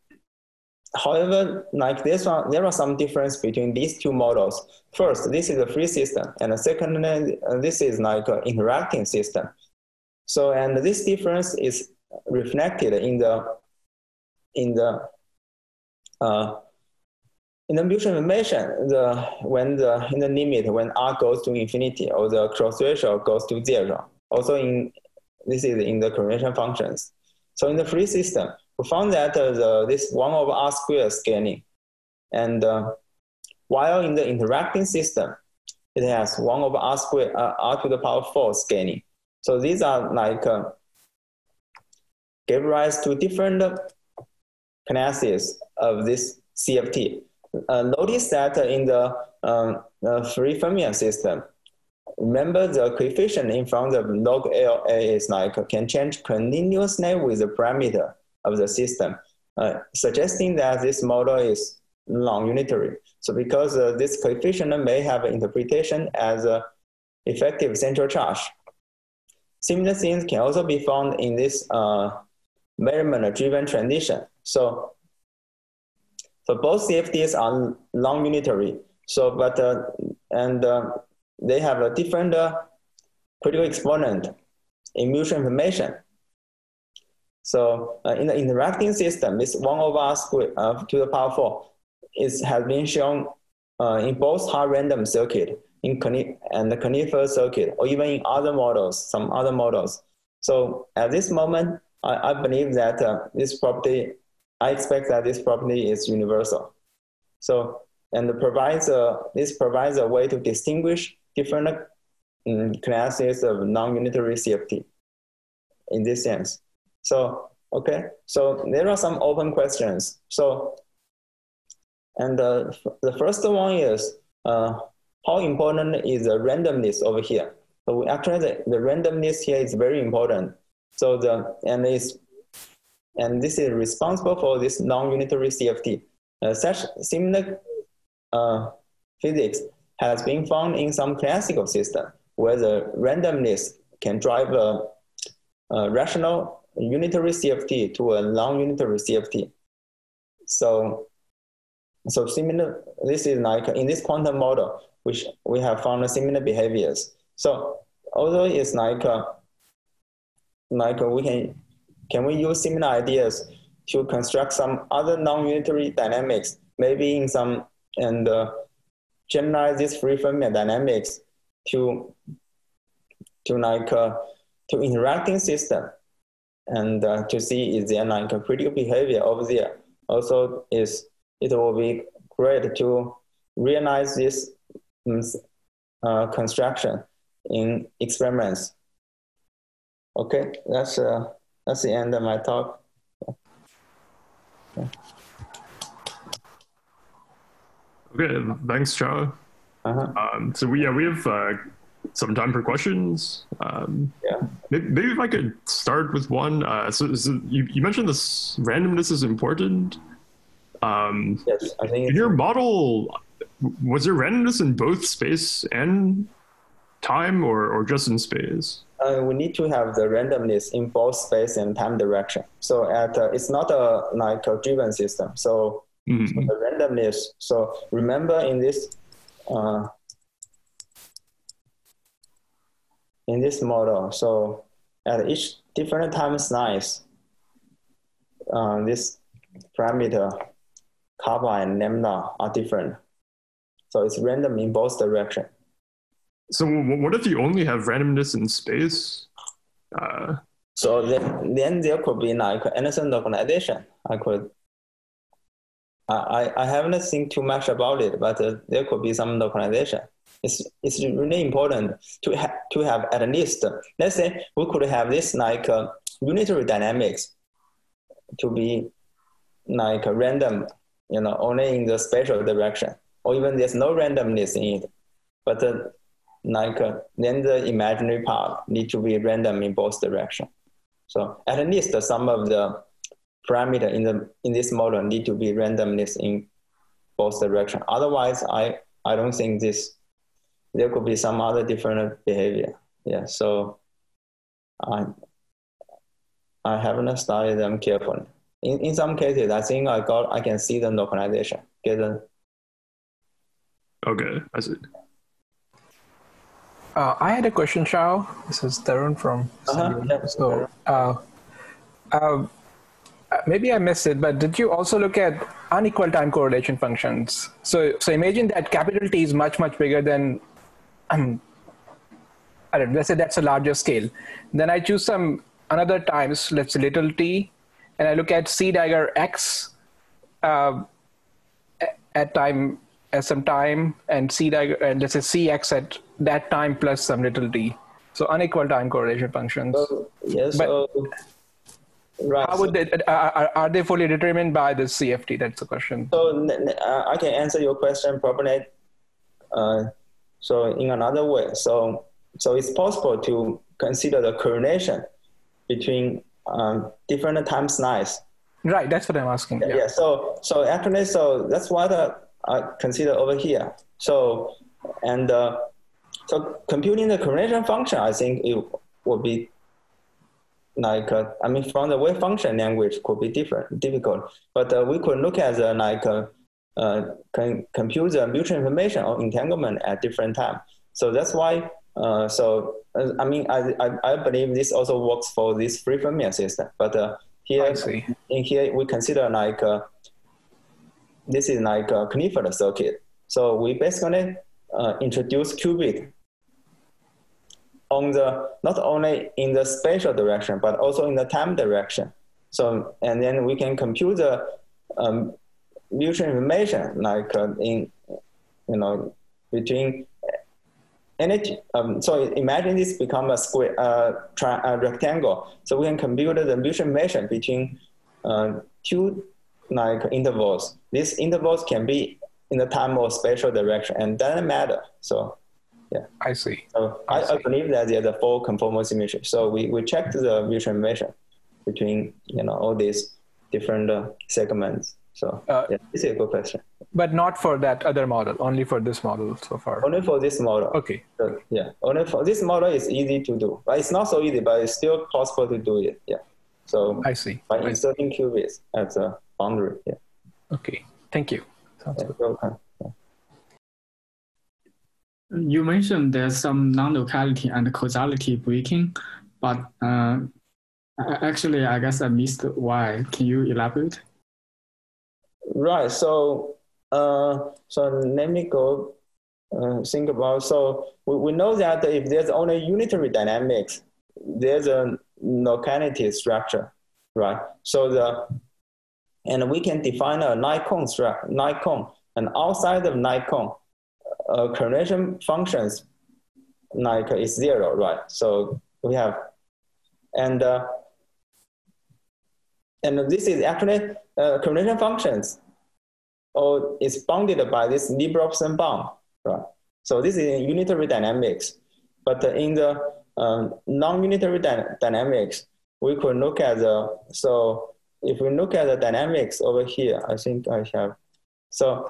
however, like this one, there are some difference between these two models. First, this is a free system, and the second, uh, this is like an interacting system. So, and this difference is reflected in the in the uh, in the mutual information. The when the in the limit when r goes to infinity, or the cross ratio goes to zero. Also, in this is in the correlation functions. So, in the free system, we found that uh, the, this one over r squared scaling, and uh, while in the interacting system, it has one over r squared, uh, r to the power four scaling. So these are like uh, give rise to different classes of this C F T. Uh, notice that uh, in the um, uh, free fermion system, remember the coefficient in front of log L A is like uh, can change continuously with the parameter of the system, uh, suggesting that this model is non-unitary. So because uh, this coefficient may have interpretation as a effective central charge. Similar things can also be found in this uh, measurement-driven transition. So, so both C F Ts are non-unitary. So, but uh, and uh, they have a different uh, critical exponent in mutual information. So, uh, in the interacting system, this one over r squared uh, to the power four is has been shown uh, in both hard random circuit in and the conifer circuit, or even in other models, some other models. So at this moment, I, I believe that uh, this property, I expect that this property is universal. So, and it provides a, this provides a way to distinguish different um, classes of non-unitary C F T in this sense. So, okay, so there are some open questions. So, and uh, the first one is, uh, how important is the randomness over here? So we actually, the, the randomness here is very important. So the, and is, and this is responsible for this non-unitary C F T. Uh, such similar uh, physics has been found in some classical system where the randomness can drive a, a rational unitary C F T to a non-unitary C F T. So, so similar, this is like in this quantum model, which we have found similar behaviors. So although it's like, uh, like we can, can we use similar ideas to construct some other non-unitary dynamics, maybe in some, and uh, generalize this free fermion dynamics to, to like, uh, to interacting system, and uh, to see is there like a critical behavior over there. Also is, it will be great to realize this uh, construction in experiments. Okay, that's uh, that's the end of my talk. Yeah. Okay, thanks, Chao. Uh-huh. Um, so we yeah we have uh, some time for questions. Um, yeah. Maybe, maybe if I could start with one. Uh, so, so you you mentioned this randomness is important. Um, yes, I think in your model, was there randomness in both space and time, or, or just in space? Uh, we need to have the randomness in both space and time direction. So at uh, it's not a like a driven system. So, mm-hmm. so the randomness. So remember in this uh, in this model. So at each different time slice, uh, this parameter kappa and lambda are different. So it's random in both directions. So what if you only have randomness in space? Uh, so then, then there could be like Anderson localization. I could, I, I haven't think too much about it, but uh, there could be some localization. It's, it's really important to, ha to have at least, let's say we could have this like uh, unitary dynamics to be like random, you know, only in the spatial direction. or even there's no randomness in it. But uh, like uh, then the imaginary part need to be random in both directions. So at least uh, some of the parameter in the in this model need to be randomness in both directions. Otherwise, I I don't think this there could be some other different behavior. Yeah. So I I haven't studied them carefully. In in some cases, I think I got I can see the localization. Get the Okay, I see. Uh, I had a question, Shao. This is Tarun from. Uh-huh. Yeah, so, uh, uh, maybe I missed it, but did you also look at unequal time correlation functions? So, so imagine that capital T is much much bigger than, um, I don't know, let's say that's a larger scale. Then I choose some another times, let's say little t, and I look at C dagger x uh, at time at some time, and C dagger and let's say Cx at that time plus some little t. So unequal time correlation functions. So, yes. But so, right. how would they, are, are they fully determined by the C F T? That's the question. So uh, I can answer your question probably. Uh, so in another way, so so it's possible to consider the correlation between um, different time slices. Right, that's what I'm asking. Yeah. yeah. So so actually, so that's what uh, I consider over here. So and uh, so computing the correlation function, I think it will be like uh, I mean, from the wave function language could be different, difficult. But uh, we could look at the like uh, uh, can compute the mutual information or entanglement at different time. So that's why. Uh, so uh, I mean, I, I I believe this also works for this free Fermion system. But uh, here in here we consider like uh, this is like a Clifford circuit. So we basically uh, introduce qubit on the not only in the spatial direction but also in the time direction. So and then we can compute the um, mutual information like uh, in you know between any um, so imagine this become a square uh, tri- a rectangle. So we can compute the mutual information between uh, two like intervals. These intervals can be in the time or spatial direction and doesn't matter. So yeah, I see. So I, I, see. I believe that there's a full conformal symmetry. So we, we checked the mutual information between you know all these different uh, segments. So uh, yeah, this is a good question. But not for that other model, only for this model so far. Only for this model. Okay. So, yeah, only for this model is easy to do, but it's not so easy, but it's still possible to do it. Yeah. So I see. By I inserting see. qubits as a boundary. Yeah. Okay. Thank you. Sounds yeah, good. welcome. Yeah. You mentioned there's some non-locality and causality breaking, but uh, actually, I guess I missed why. Can you elaborate? Right. So, uh, so let me go uh, think about. So we, we know that if there's only unitary dynamics, there's a locality structure, right? So the and we can define a Nikon structure, Nikon, and outside of Nikon, uh, correlation functions like is zero, right? So we have and uh, and this is actually uh, correlation functions, or is bounded by this Lie-Robson bound, right? So this is in unitary dynamics, but in the um, non-unitary dy dynamics, we could look at the, so if we look at the dynamics over here, I think I have, so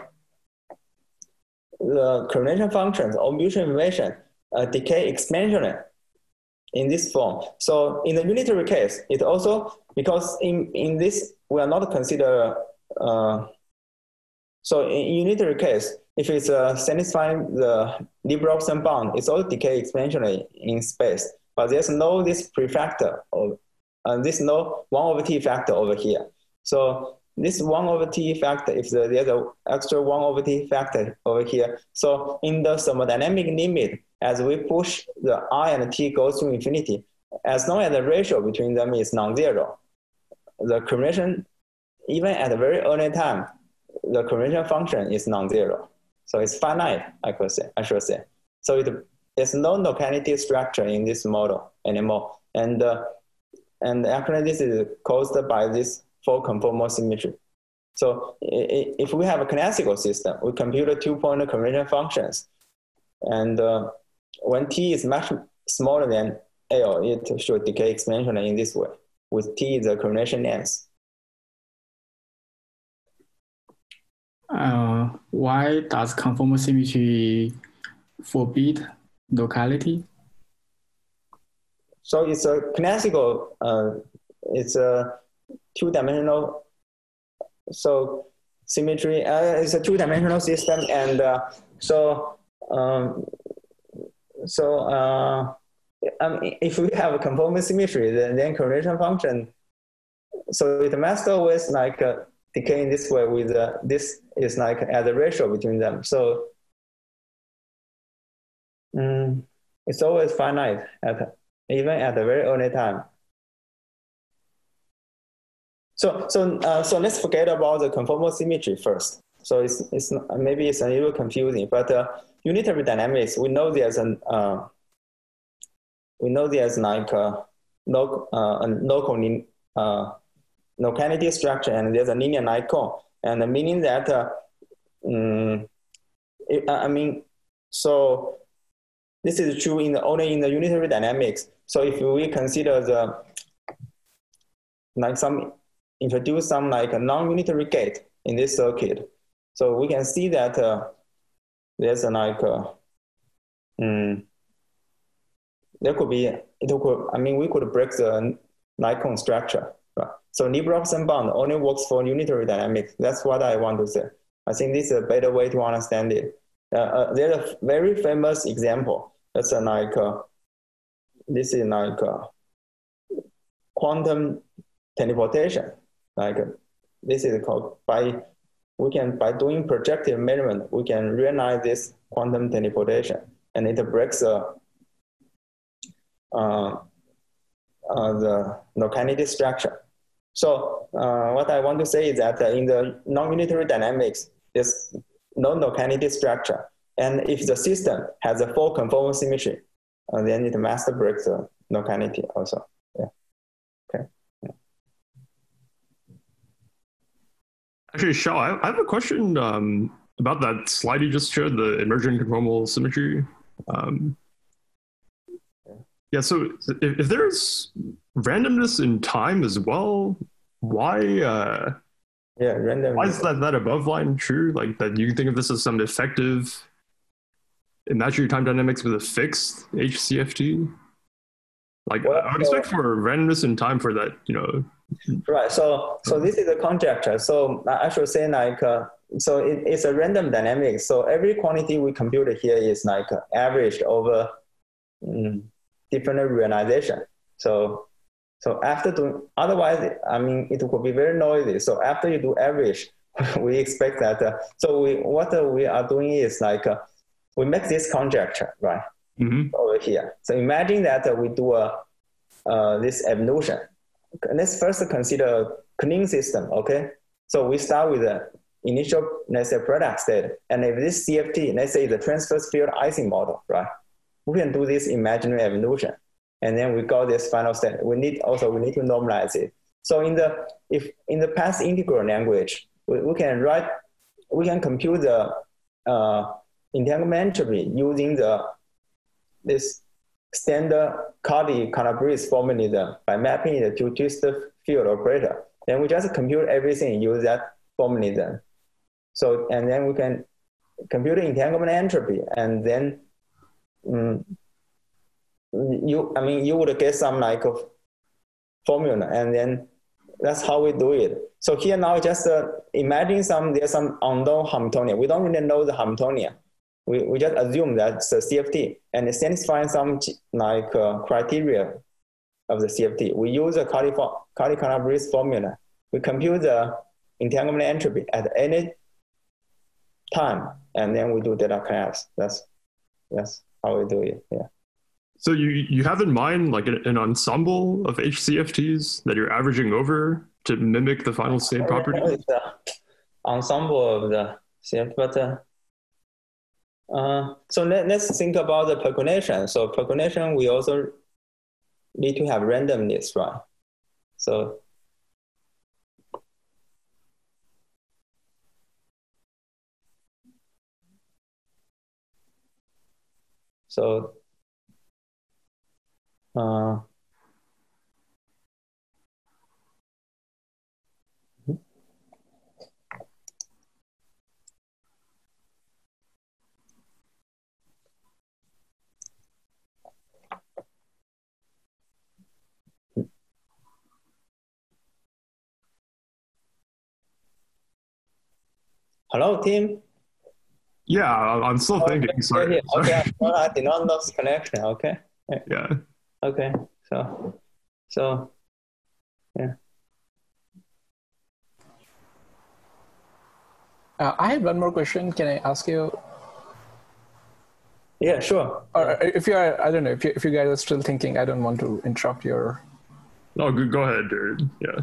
the correlation functions or mutual information uh, decay exponentially in this form. So in the unitary case, it also, because in, in this, we are not consider, uh, so in unitary case, if it's uh, satisfying the Lie-Robson bound, it's all decay exponentially in space, but there's no this prefactor, or uh, there's no one over t factor over here. So this one over t factor, if the, there's an extra one over t factor over here, so in the thermodynamic limit, as we push the I and t goes to infinity, as long as the ratio between them is non-zero, the correlation, even at a very early time, the correlation function is non-zero. So it's finite, I could say, I should say. So it, there's no locality structure in this model anymore. And, uh, and actually this is caused by this full conformal symmetry. So if we have a classical system, we compute two-point correlation functions. And uh, when t is much smaller than L, it should decay exponentially in this way, with t the correlation length. Uh, why does conformal symmetry forbid locality? So it's a classical, uh, it's a two-dimensional, so symmetry, uh, it's a two-dimensional system. And uh, so, um, so uh, um, if we have a conformal symmetry, then, then correlation function, so it must always like uh, decay in this way with uh, this is like as a ratio between them. So um, it's always finite at even at a very early time. So so uh, so let's forget about the conformal symmetry first. So it's it's not, maybe it's a little confusing, but uh, unitary dynamics, we know there's an uh, we know there's like a local uh, a local uh, locality structure, and there's a linear Nicon, and the meaning that uh, um, it, I mean, so this is true in the only in the unitary dynamics. So if we consider the like some introduce some like a non-unitary gate in this circuit, so we can see that uh, there's a like a, um, there could be it could I mean we could break the Nicon structure. Right. So Lie-Robertson bound only works for unitary dynamics. That's what I want to say. I think this is a better way to understand it. Uh, uh, there's a very famous example. That's a like uh, this is like uh, quantum teleportation. Like uh, this is called by we can by doing projective measurement we can realize this quantum teleportation, and it breaks uh, uh, uh, the locality structure. So uh, what I want to say is that uh, in the non-unitary dynamics, there's no locality structure. And if the system has a full conformal symmetry, uh, then it must break the locality also. Yeah. Okay. Yeah. Actually, Xiao, I I have a question um, about that slide you just showed, the emergent conformal symmetry. Um, Yeah, so if, if there's randomness in time as well, why uh, yeah, random. why is that, that above line true? Like that you think of this as some effective imaginary time dynamics with a fixed H C F T? Like Well, I would expect for randomness in time for that, you know. Right. So so this is a conjecture. So I should say like uh, so it, it's a random dynamics. So every quantity we compute here is like uh, averaged over um, different realization. So so after doing otherwise, I mean it could be very noisy. So after you do average, we expect that. Uh, so we what uh, we are doing is like uh, we make this conjecture right Mm-hmm. over here. So imagine that uh, we do a uh, this evolution. Let's first consider clean system, okay? So we start with the initial, let's say, product state. And if this C F T, let's say the transfer field Ising model, right? We can do this imaginary evolution. And then we got this final state. We need also, we need to normalize it. So in the, if in the past integral language, we, we can write, we can compute the uh, entanglement entropy using the, this standard Cardy-Calabrese formalism by mapping it to twistor field operator. Then we just compute everything, use that formalism. So, and then we can compute entanglement entropy, and then um, you, I mean, you would get some like of formula, and then that's how we do it. So here now, just uh, imagine some, there's some unknown Hamiltonian. We don't really know the Hamiltonian. We, we just assume that's a C F T, and it's satisfying some like uh, criteria of the C F T. We use a Cardy-Calabrese formula. We compute the entanglement entropy at any time, and then we do data collapse. That's that's how we do it. Yeah. So you you have in mind like an, an ensemble of H C F Ts that you're averaging over to mimic the final state property? It's the ensemble of the C F T, but. Uh, Uh, so let, let's think about the percolation. So percolation, we also need to have randomness, right? So, So, uh, hello, Tim. Yeah, I'm still Oh, thinking. you're Sorry. here. sorry. Okay, well, I did not lose connection. Okay. Yeah. Okay. So, so, yeah. Uh, I have one more question. Can I ask you? Yeah, sure. Or if you are, I don't know, if you, if you guys are still thinking, I don't want to interrupt your. No, go, go ahead, dude. Yeah.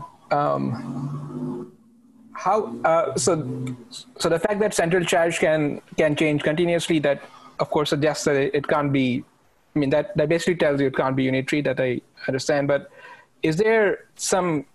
Um, how uh, so? So the fact that central charge can can change continuously, that of course suggests that it, it can't be. I mean, that that basically tells you it can't be unitary. That I understand, but is there some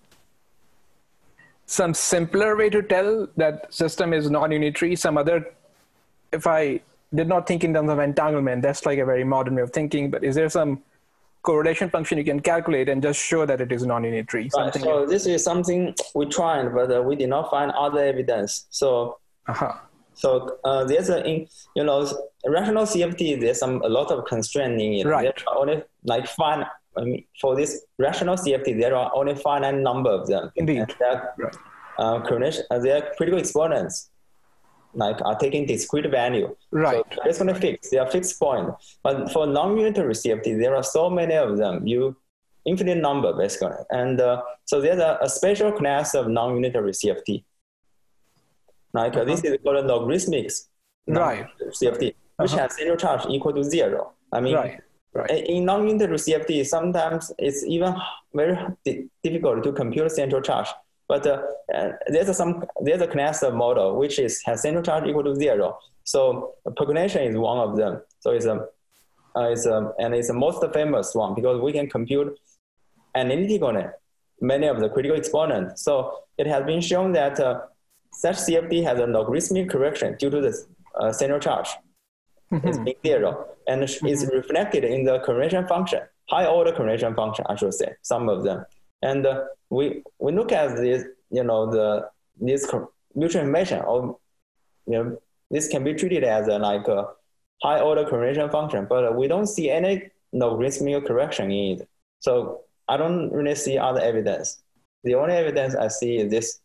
some simpler way to tell that system is non-unitary? Some other, if I did not think in terms of entanglement, that's like a very modern way of thinking, but is there some correlation function you can calculate and just show that it is non-unitary? Right. Something So like, this is something we tried, but uh, we did not find other evidence. So, uh-huh. so uh, there's a, in, you know, rational C F T, there's some, a lot of constraint in it. Right. There are only like five, I mean, for this rational C F T, there are only finite number of them. Indeed. And their, Right. uh, correlation, uh, their critical exponents like are taking discrete value. Right. So it's going to fix, they are fixed point. But for non-unitary C F T, there are so many of them, you infinite number basically. And uh, so there's a, a special class of non-unitary C F T. Like uh, this is called logarithmic Right. C F T, which Uh-huh. has central charge equal to zero. I mean, Right. Right. in non-unitary C F T, sometimes it's even very di- difficult to compute central charge. But uh, uh, there's a some there's a class of model which is has central charge equal to zero. So percolation is one of them. So it's a uh, it's a and it's the most famous one because we can compute analytically many of the critical exponents. So it has been shown that uh, such C F T has a logarithmic correction due to the uh, central charge. Mm-hmm. It's being zero, and it's Mm-hmm. reflected in the correlation function, high order correlation function, I should say, some of them. And uh, we we look at this, you know, the this mutual information, or you know, this can be treated as a like a high order correlation function, but we don't see any logarithmic correction in it. So I don't really see other evidence. The only evidence I see is this.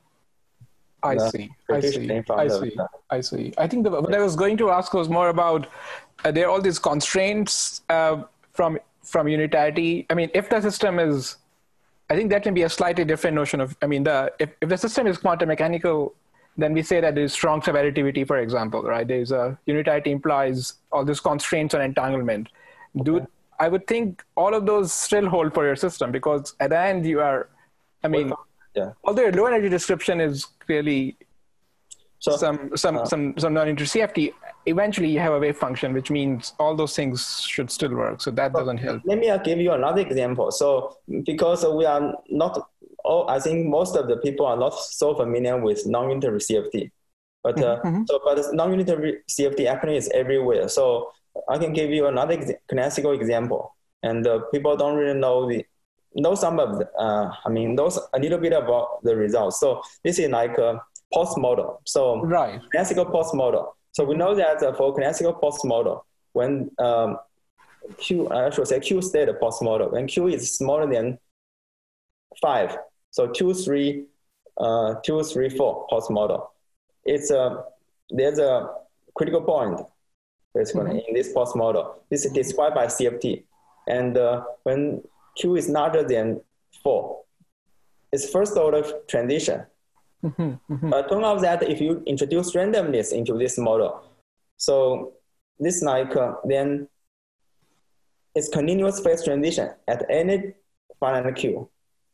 I uh, see. I see. in front I of see. the- I see. I think the, what I was going to ask was more about uh, there are all these constraints uh, from from unitarity. I mean, if the system is, I think that can be a slightly different notion of. I mean, the if, if the system is quantum mechanical, then we say that there is strong subadditivity, for example, right? There's a unitarity implies all these constraints on entanglement. Do okay. I would think all of those still hold for your system because at the end you are, I mean. Yeah. Although your low energy description is clearly So, some some uh, some some non-unitary C F T, eventually you have a wave function, which means all those things should still work. So that doesn't help. Let me uh, give you another example. So because we are not, oh, I think most of the people are not so familiar with non-unitary C F T. But uh, Mm-hmm. so, but non-unitary C F T actually is everywhere. So I can give you another ex- classical example, and uh, people don't really know the know some of the, uh, I mean, knows a little bit about the results. So this is like a post model. So Right. classical post model. So we know that uh, for classical post model, when um, Q, I should say Q state post model, when Q is smaller than five, so two, three, uh, two, three, four post model, it's a there's a critical point basically Mm-hmm. in this post model. This is described by C F T, and uh, when Q is larger than four, it's first order transition. Mm-hmm. Mm-hmm. But turn out that if you introduce randomness into this model, so this like uh, then it's continuous phase transition at any finite Q.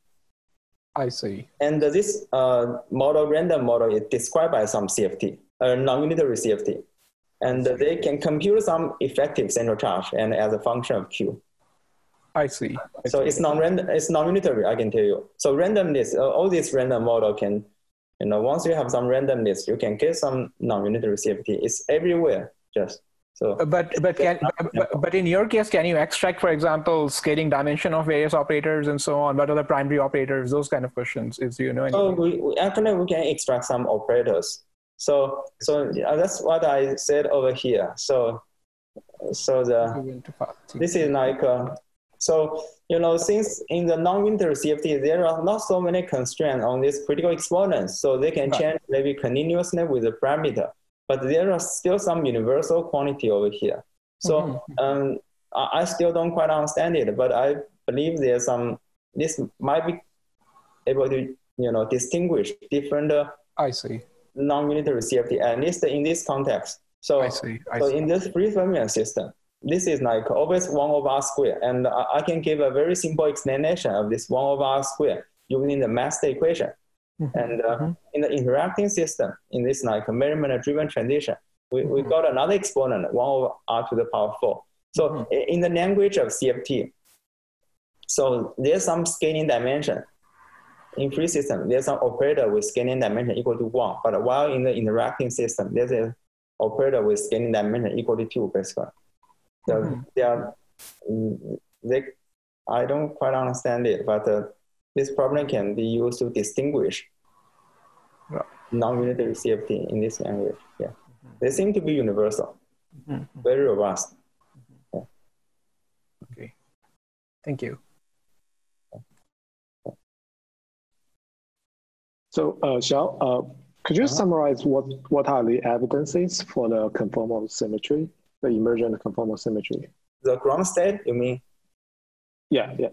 I see. And this uh, model, random model, is described by some C F T, a non-unitary C F T. And they can compute some effective central charge and as a function of Q. I see. I So see. it's non-random, it's non-unitary, I can tell you. So randomness, uh, all these random model can, you know, once you have some randomness, you can get some non-unitary C F T. It's everywhere, just. So, but but can but, but in your case, can you extract, for example, scaling dimension of various operators and so on? What are the primary operators? Those kind of questions. Is do you know anything? So we, we actually we can extract some operators. So so yeah, that's what I said over here. So so the this is like uh, so you know, since in the non-unitary C F T there are not so many constraints on these critical exponents, so they can change maybe continuously with the parameter. But there are still some universal quantity over here. So mm-hmm. um, I, I still don't quite understand it, but I believe there's some, this might be able to, you know, distinguish different uh, I see. non-unitary C F T, at least in this context. So, I see. I so see. in this free fermion system, this is like always one over R squared. And I, I can give a very simple explanation of this one over R squared using the master equation. Mm-hmm. And uh, mm-hmm. in the interacting system, in this like merriman-driven transition, we, mm-hmm. we got another exponent, one over R to the power four. So mm-hmm. in the language of C F T, so there's some scaling dimension. In free system, there's some operator with scaling dimension equal to one. But while in the interacting system, there's an operator with scaling dimension equal to two, basically. So mm-hmm. they are, they, I don't quite understand it, but uh, this problem can be used to distinguish yeah. non-unitary C F T in this language. Yeah, mm-hmm. They seem to be universal, mm-hmm. very robust. Mm-hmm. Yeah. Okay, thank you. So, uh, Xiao, uh, could you uh-huh. summarize what what are the evidences for the conformal symmetry, the emergent conformal symmetry? The ground state, you mean? Yeah, yeah.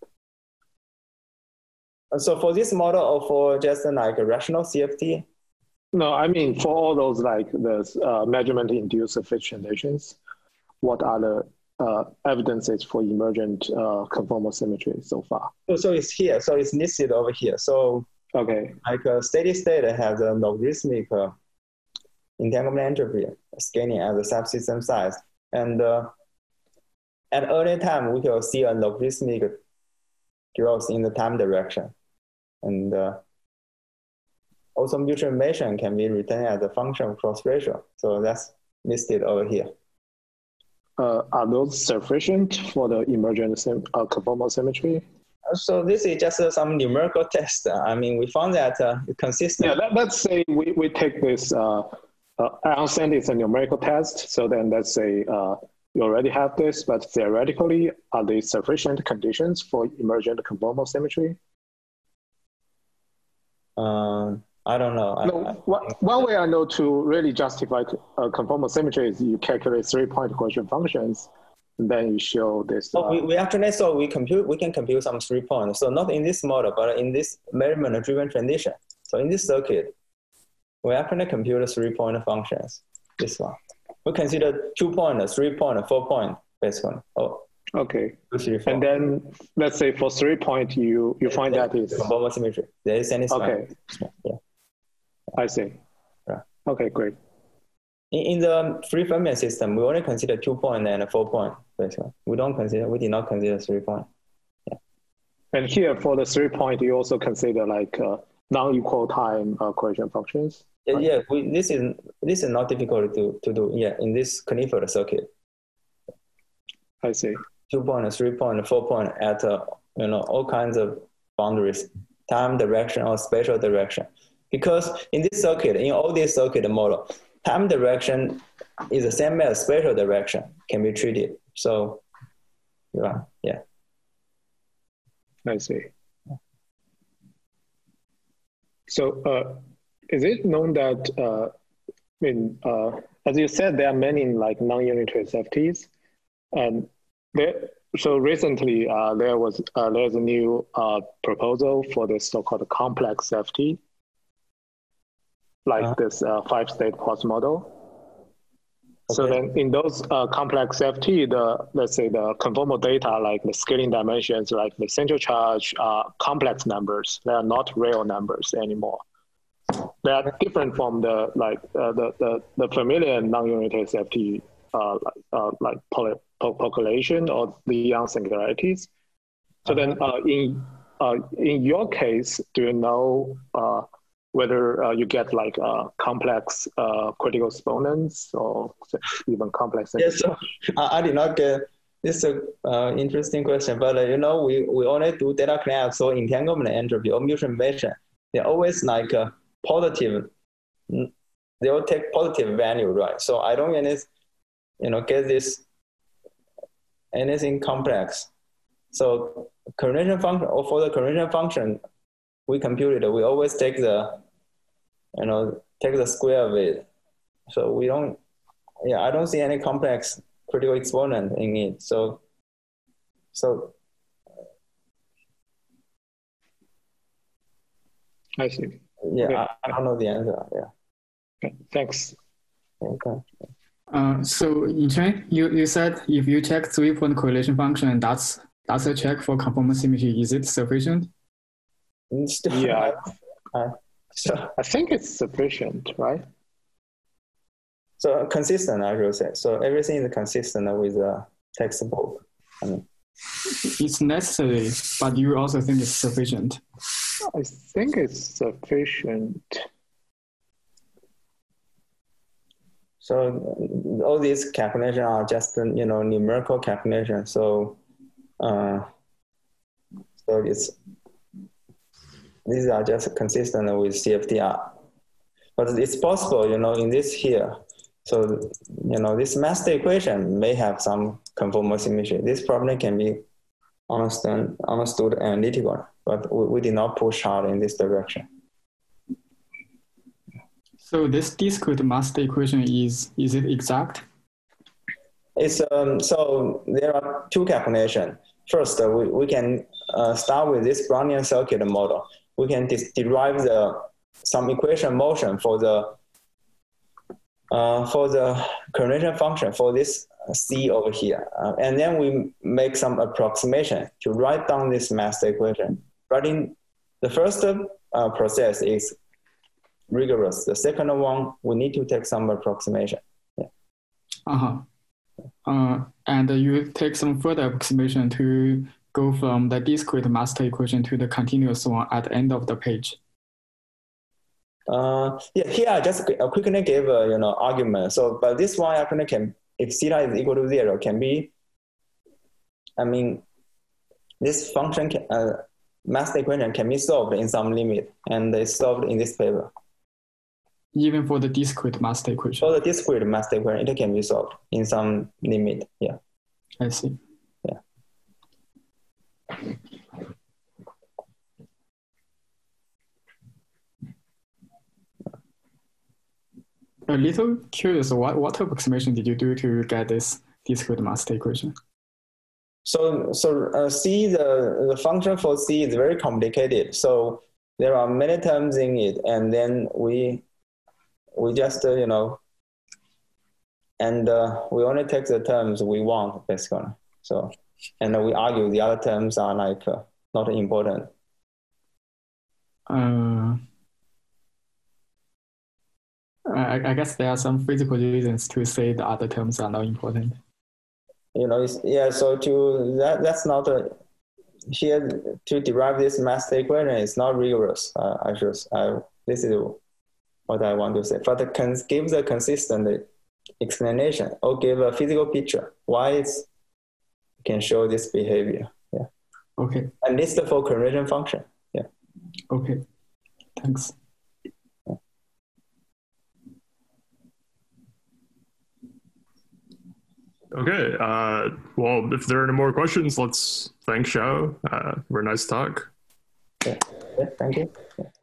So for this model or for just like a rational C F T? No, I mean for all those like the uh, measurement-induced phase transitions, what are the uh, evidences for emergent uh, conformal symmetry so far? So, so it's here. So it's listed over here. So okay, like a steady state has a logarithmic uh, entanglement entropy scaling as a subsystem size, and uh, at early time we will see a logarithmic growth in the time direction. And uh, also mutual information can be written as a function of cross ratio. So that's listed over here. Uh, are those sufficient for the emergent sim uh, conformal symmetry? So this is just uh, some numerical test. I mean, we found that uh, consistent. Yeah, let, let's say we, we take this, uh, uh, I understand it's a numerical test. So then let's say uh, you already have this, but theoretically, are they sufficient conditions for emergent conformal symmetry? Um, I don't know. No, I, I, one, one way I know to really justify uh, conformal symmetry is you calculate three-point equation functions, and then you show this. Oh, uh, we, we actually so we compute we can compute some three points. So not in this model, but in this merriman-driven transition. So in this circuit, we actually compute three-point functions. This one, we consider two point, three point, four point, basically. Oh. Okay, two, three, four. And then let's say for three point, you you find that is conformal symmetry. There is any okay. Yeah. I see. Right. Okay, great. In, in the free fermion system, we only consider two point and four point. Basically, we don't consider. We did not consider three point. Yeah. And here for the three point, you also consider like uh, non-equal time uh, correlation functions. Yeah, yeah. We, this is this is not difficult to to do. Yeah, in this Clifford circuit. I see. Two point, three point, four point at uh, you know all kinds of boundaries, time direction or spatial direction. Because in this circuit, in all these circuit model, time direction is the same as spatial direction can be treated. So, yeah, yeah. I see. So, uh, is it known that uh, I mean, uh, as you said, there are many like non-unitary C F Ts, and there, so recently uh, there was uh, there's a new uh, proposal for this so-called complex C F T, like uh-huh. this uh, five-state pulse model. Okay. So then in those uh, complex C F T, the let's say the conformal data, like the scaling dimensions, like the central charge, are complex numbers. They are not real numbers anymore. They are different from the like uh, the, the the familiar non-unitary C F T, uh, uh, like poly population or the young singularities. So then uh, in uh, in your case, do you know uh, whether uh, you get like uh, complex uh, critical exponents or even complex. Yes, so I, I did not get. This is an uh, interesting question, but uh, you know, we, we only do data cleanup, so entanglement entropy or mutual inversion, they're always like uh, positive. They will take positive value, right? So I don't any, you know, get this anything complex. So correlation function, or for the correlation function, we compute it. We always take the, you know, take the square of it. So we don't, yeah, I don't see any complex critical exponent in it. So, so. I see. Yeah, okay. I, I don't know the answer. Yeah. Okay. Thanks. Okay. Uh, so Yingchen, you, you said if you check three-point correlation function, that's that's a check for conformal symmetry. Is it sufficient? Still, yeah. I, I, so, I think it's sufficient, right? So consistent, I should say. So everything is consistent with the textbook. I mean, it's necessary, but you also think it's sufficient? I think it's sufficient. So all these calculations are just, you know, numerical calculations. So, uh, so it's these are just consistent with C F T R. But it's possible, you know, in this here. So, you know, this master equation may have some conformal symmetry. This problem can be understood, understood analytically, but we, we did not push hard in this direction. So this discrete master equation is, is it exact? It's, um, so there are two calculations. First, uh, we, we can uh, start with this Brownian circuit model. We can derive the, some equation motion for the, uh, for the correlation function for this C over here. Uh, and then we make some approximation to write down this master equation. Writing the first uh, process is rigorous. The second one, we need to take some approximation. Yeah. Uh-huh. Uh, and you take some further approximation to go from the discrete master equation to the continuous one at the end of the page. Uh, yeah, here I just quickly gave a you know argument. So, but this one actually can, if theta is equal to zero, can be. I mean, this function can, uh, master equation can be solved in some limit, and it's solved in this paper. Even for the discrete master equation. For the discrete master equation, it can be solved in some limit. Yeah. I see. Yeah. A little curious, what, what approximation did you do to get this discrete master equation? So, so uh, C, the, the function for C is very complicated. So there are many terms in it, and then we we just, uh, you know, and uh, we only take the terms we want, basically. So, and uh, we argue the other terms are like uh, not important. Uh, I, I guess there are some physical reasons to say the other terms are not important. You know, it's, yeah, so to, that, that's not a, here to derive this master equation is not rigorous. Uh, I should, I, this is what I want to say. But it can give the consistent explanation or give a physical picture why it can show this behavior. Yeah. Okay. At least for correlation function. Yeah. Okay. Thanks. Okay. Uh, well, if there are no more questions, let's thank Xiao. Uh, for a nice talk. Yeah. Yeah, thank you. Yeah.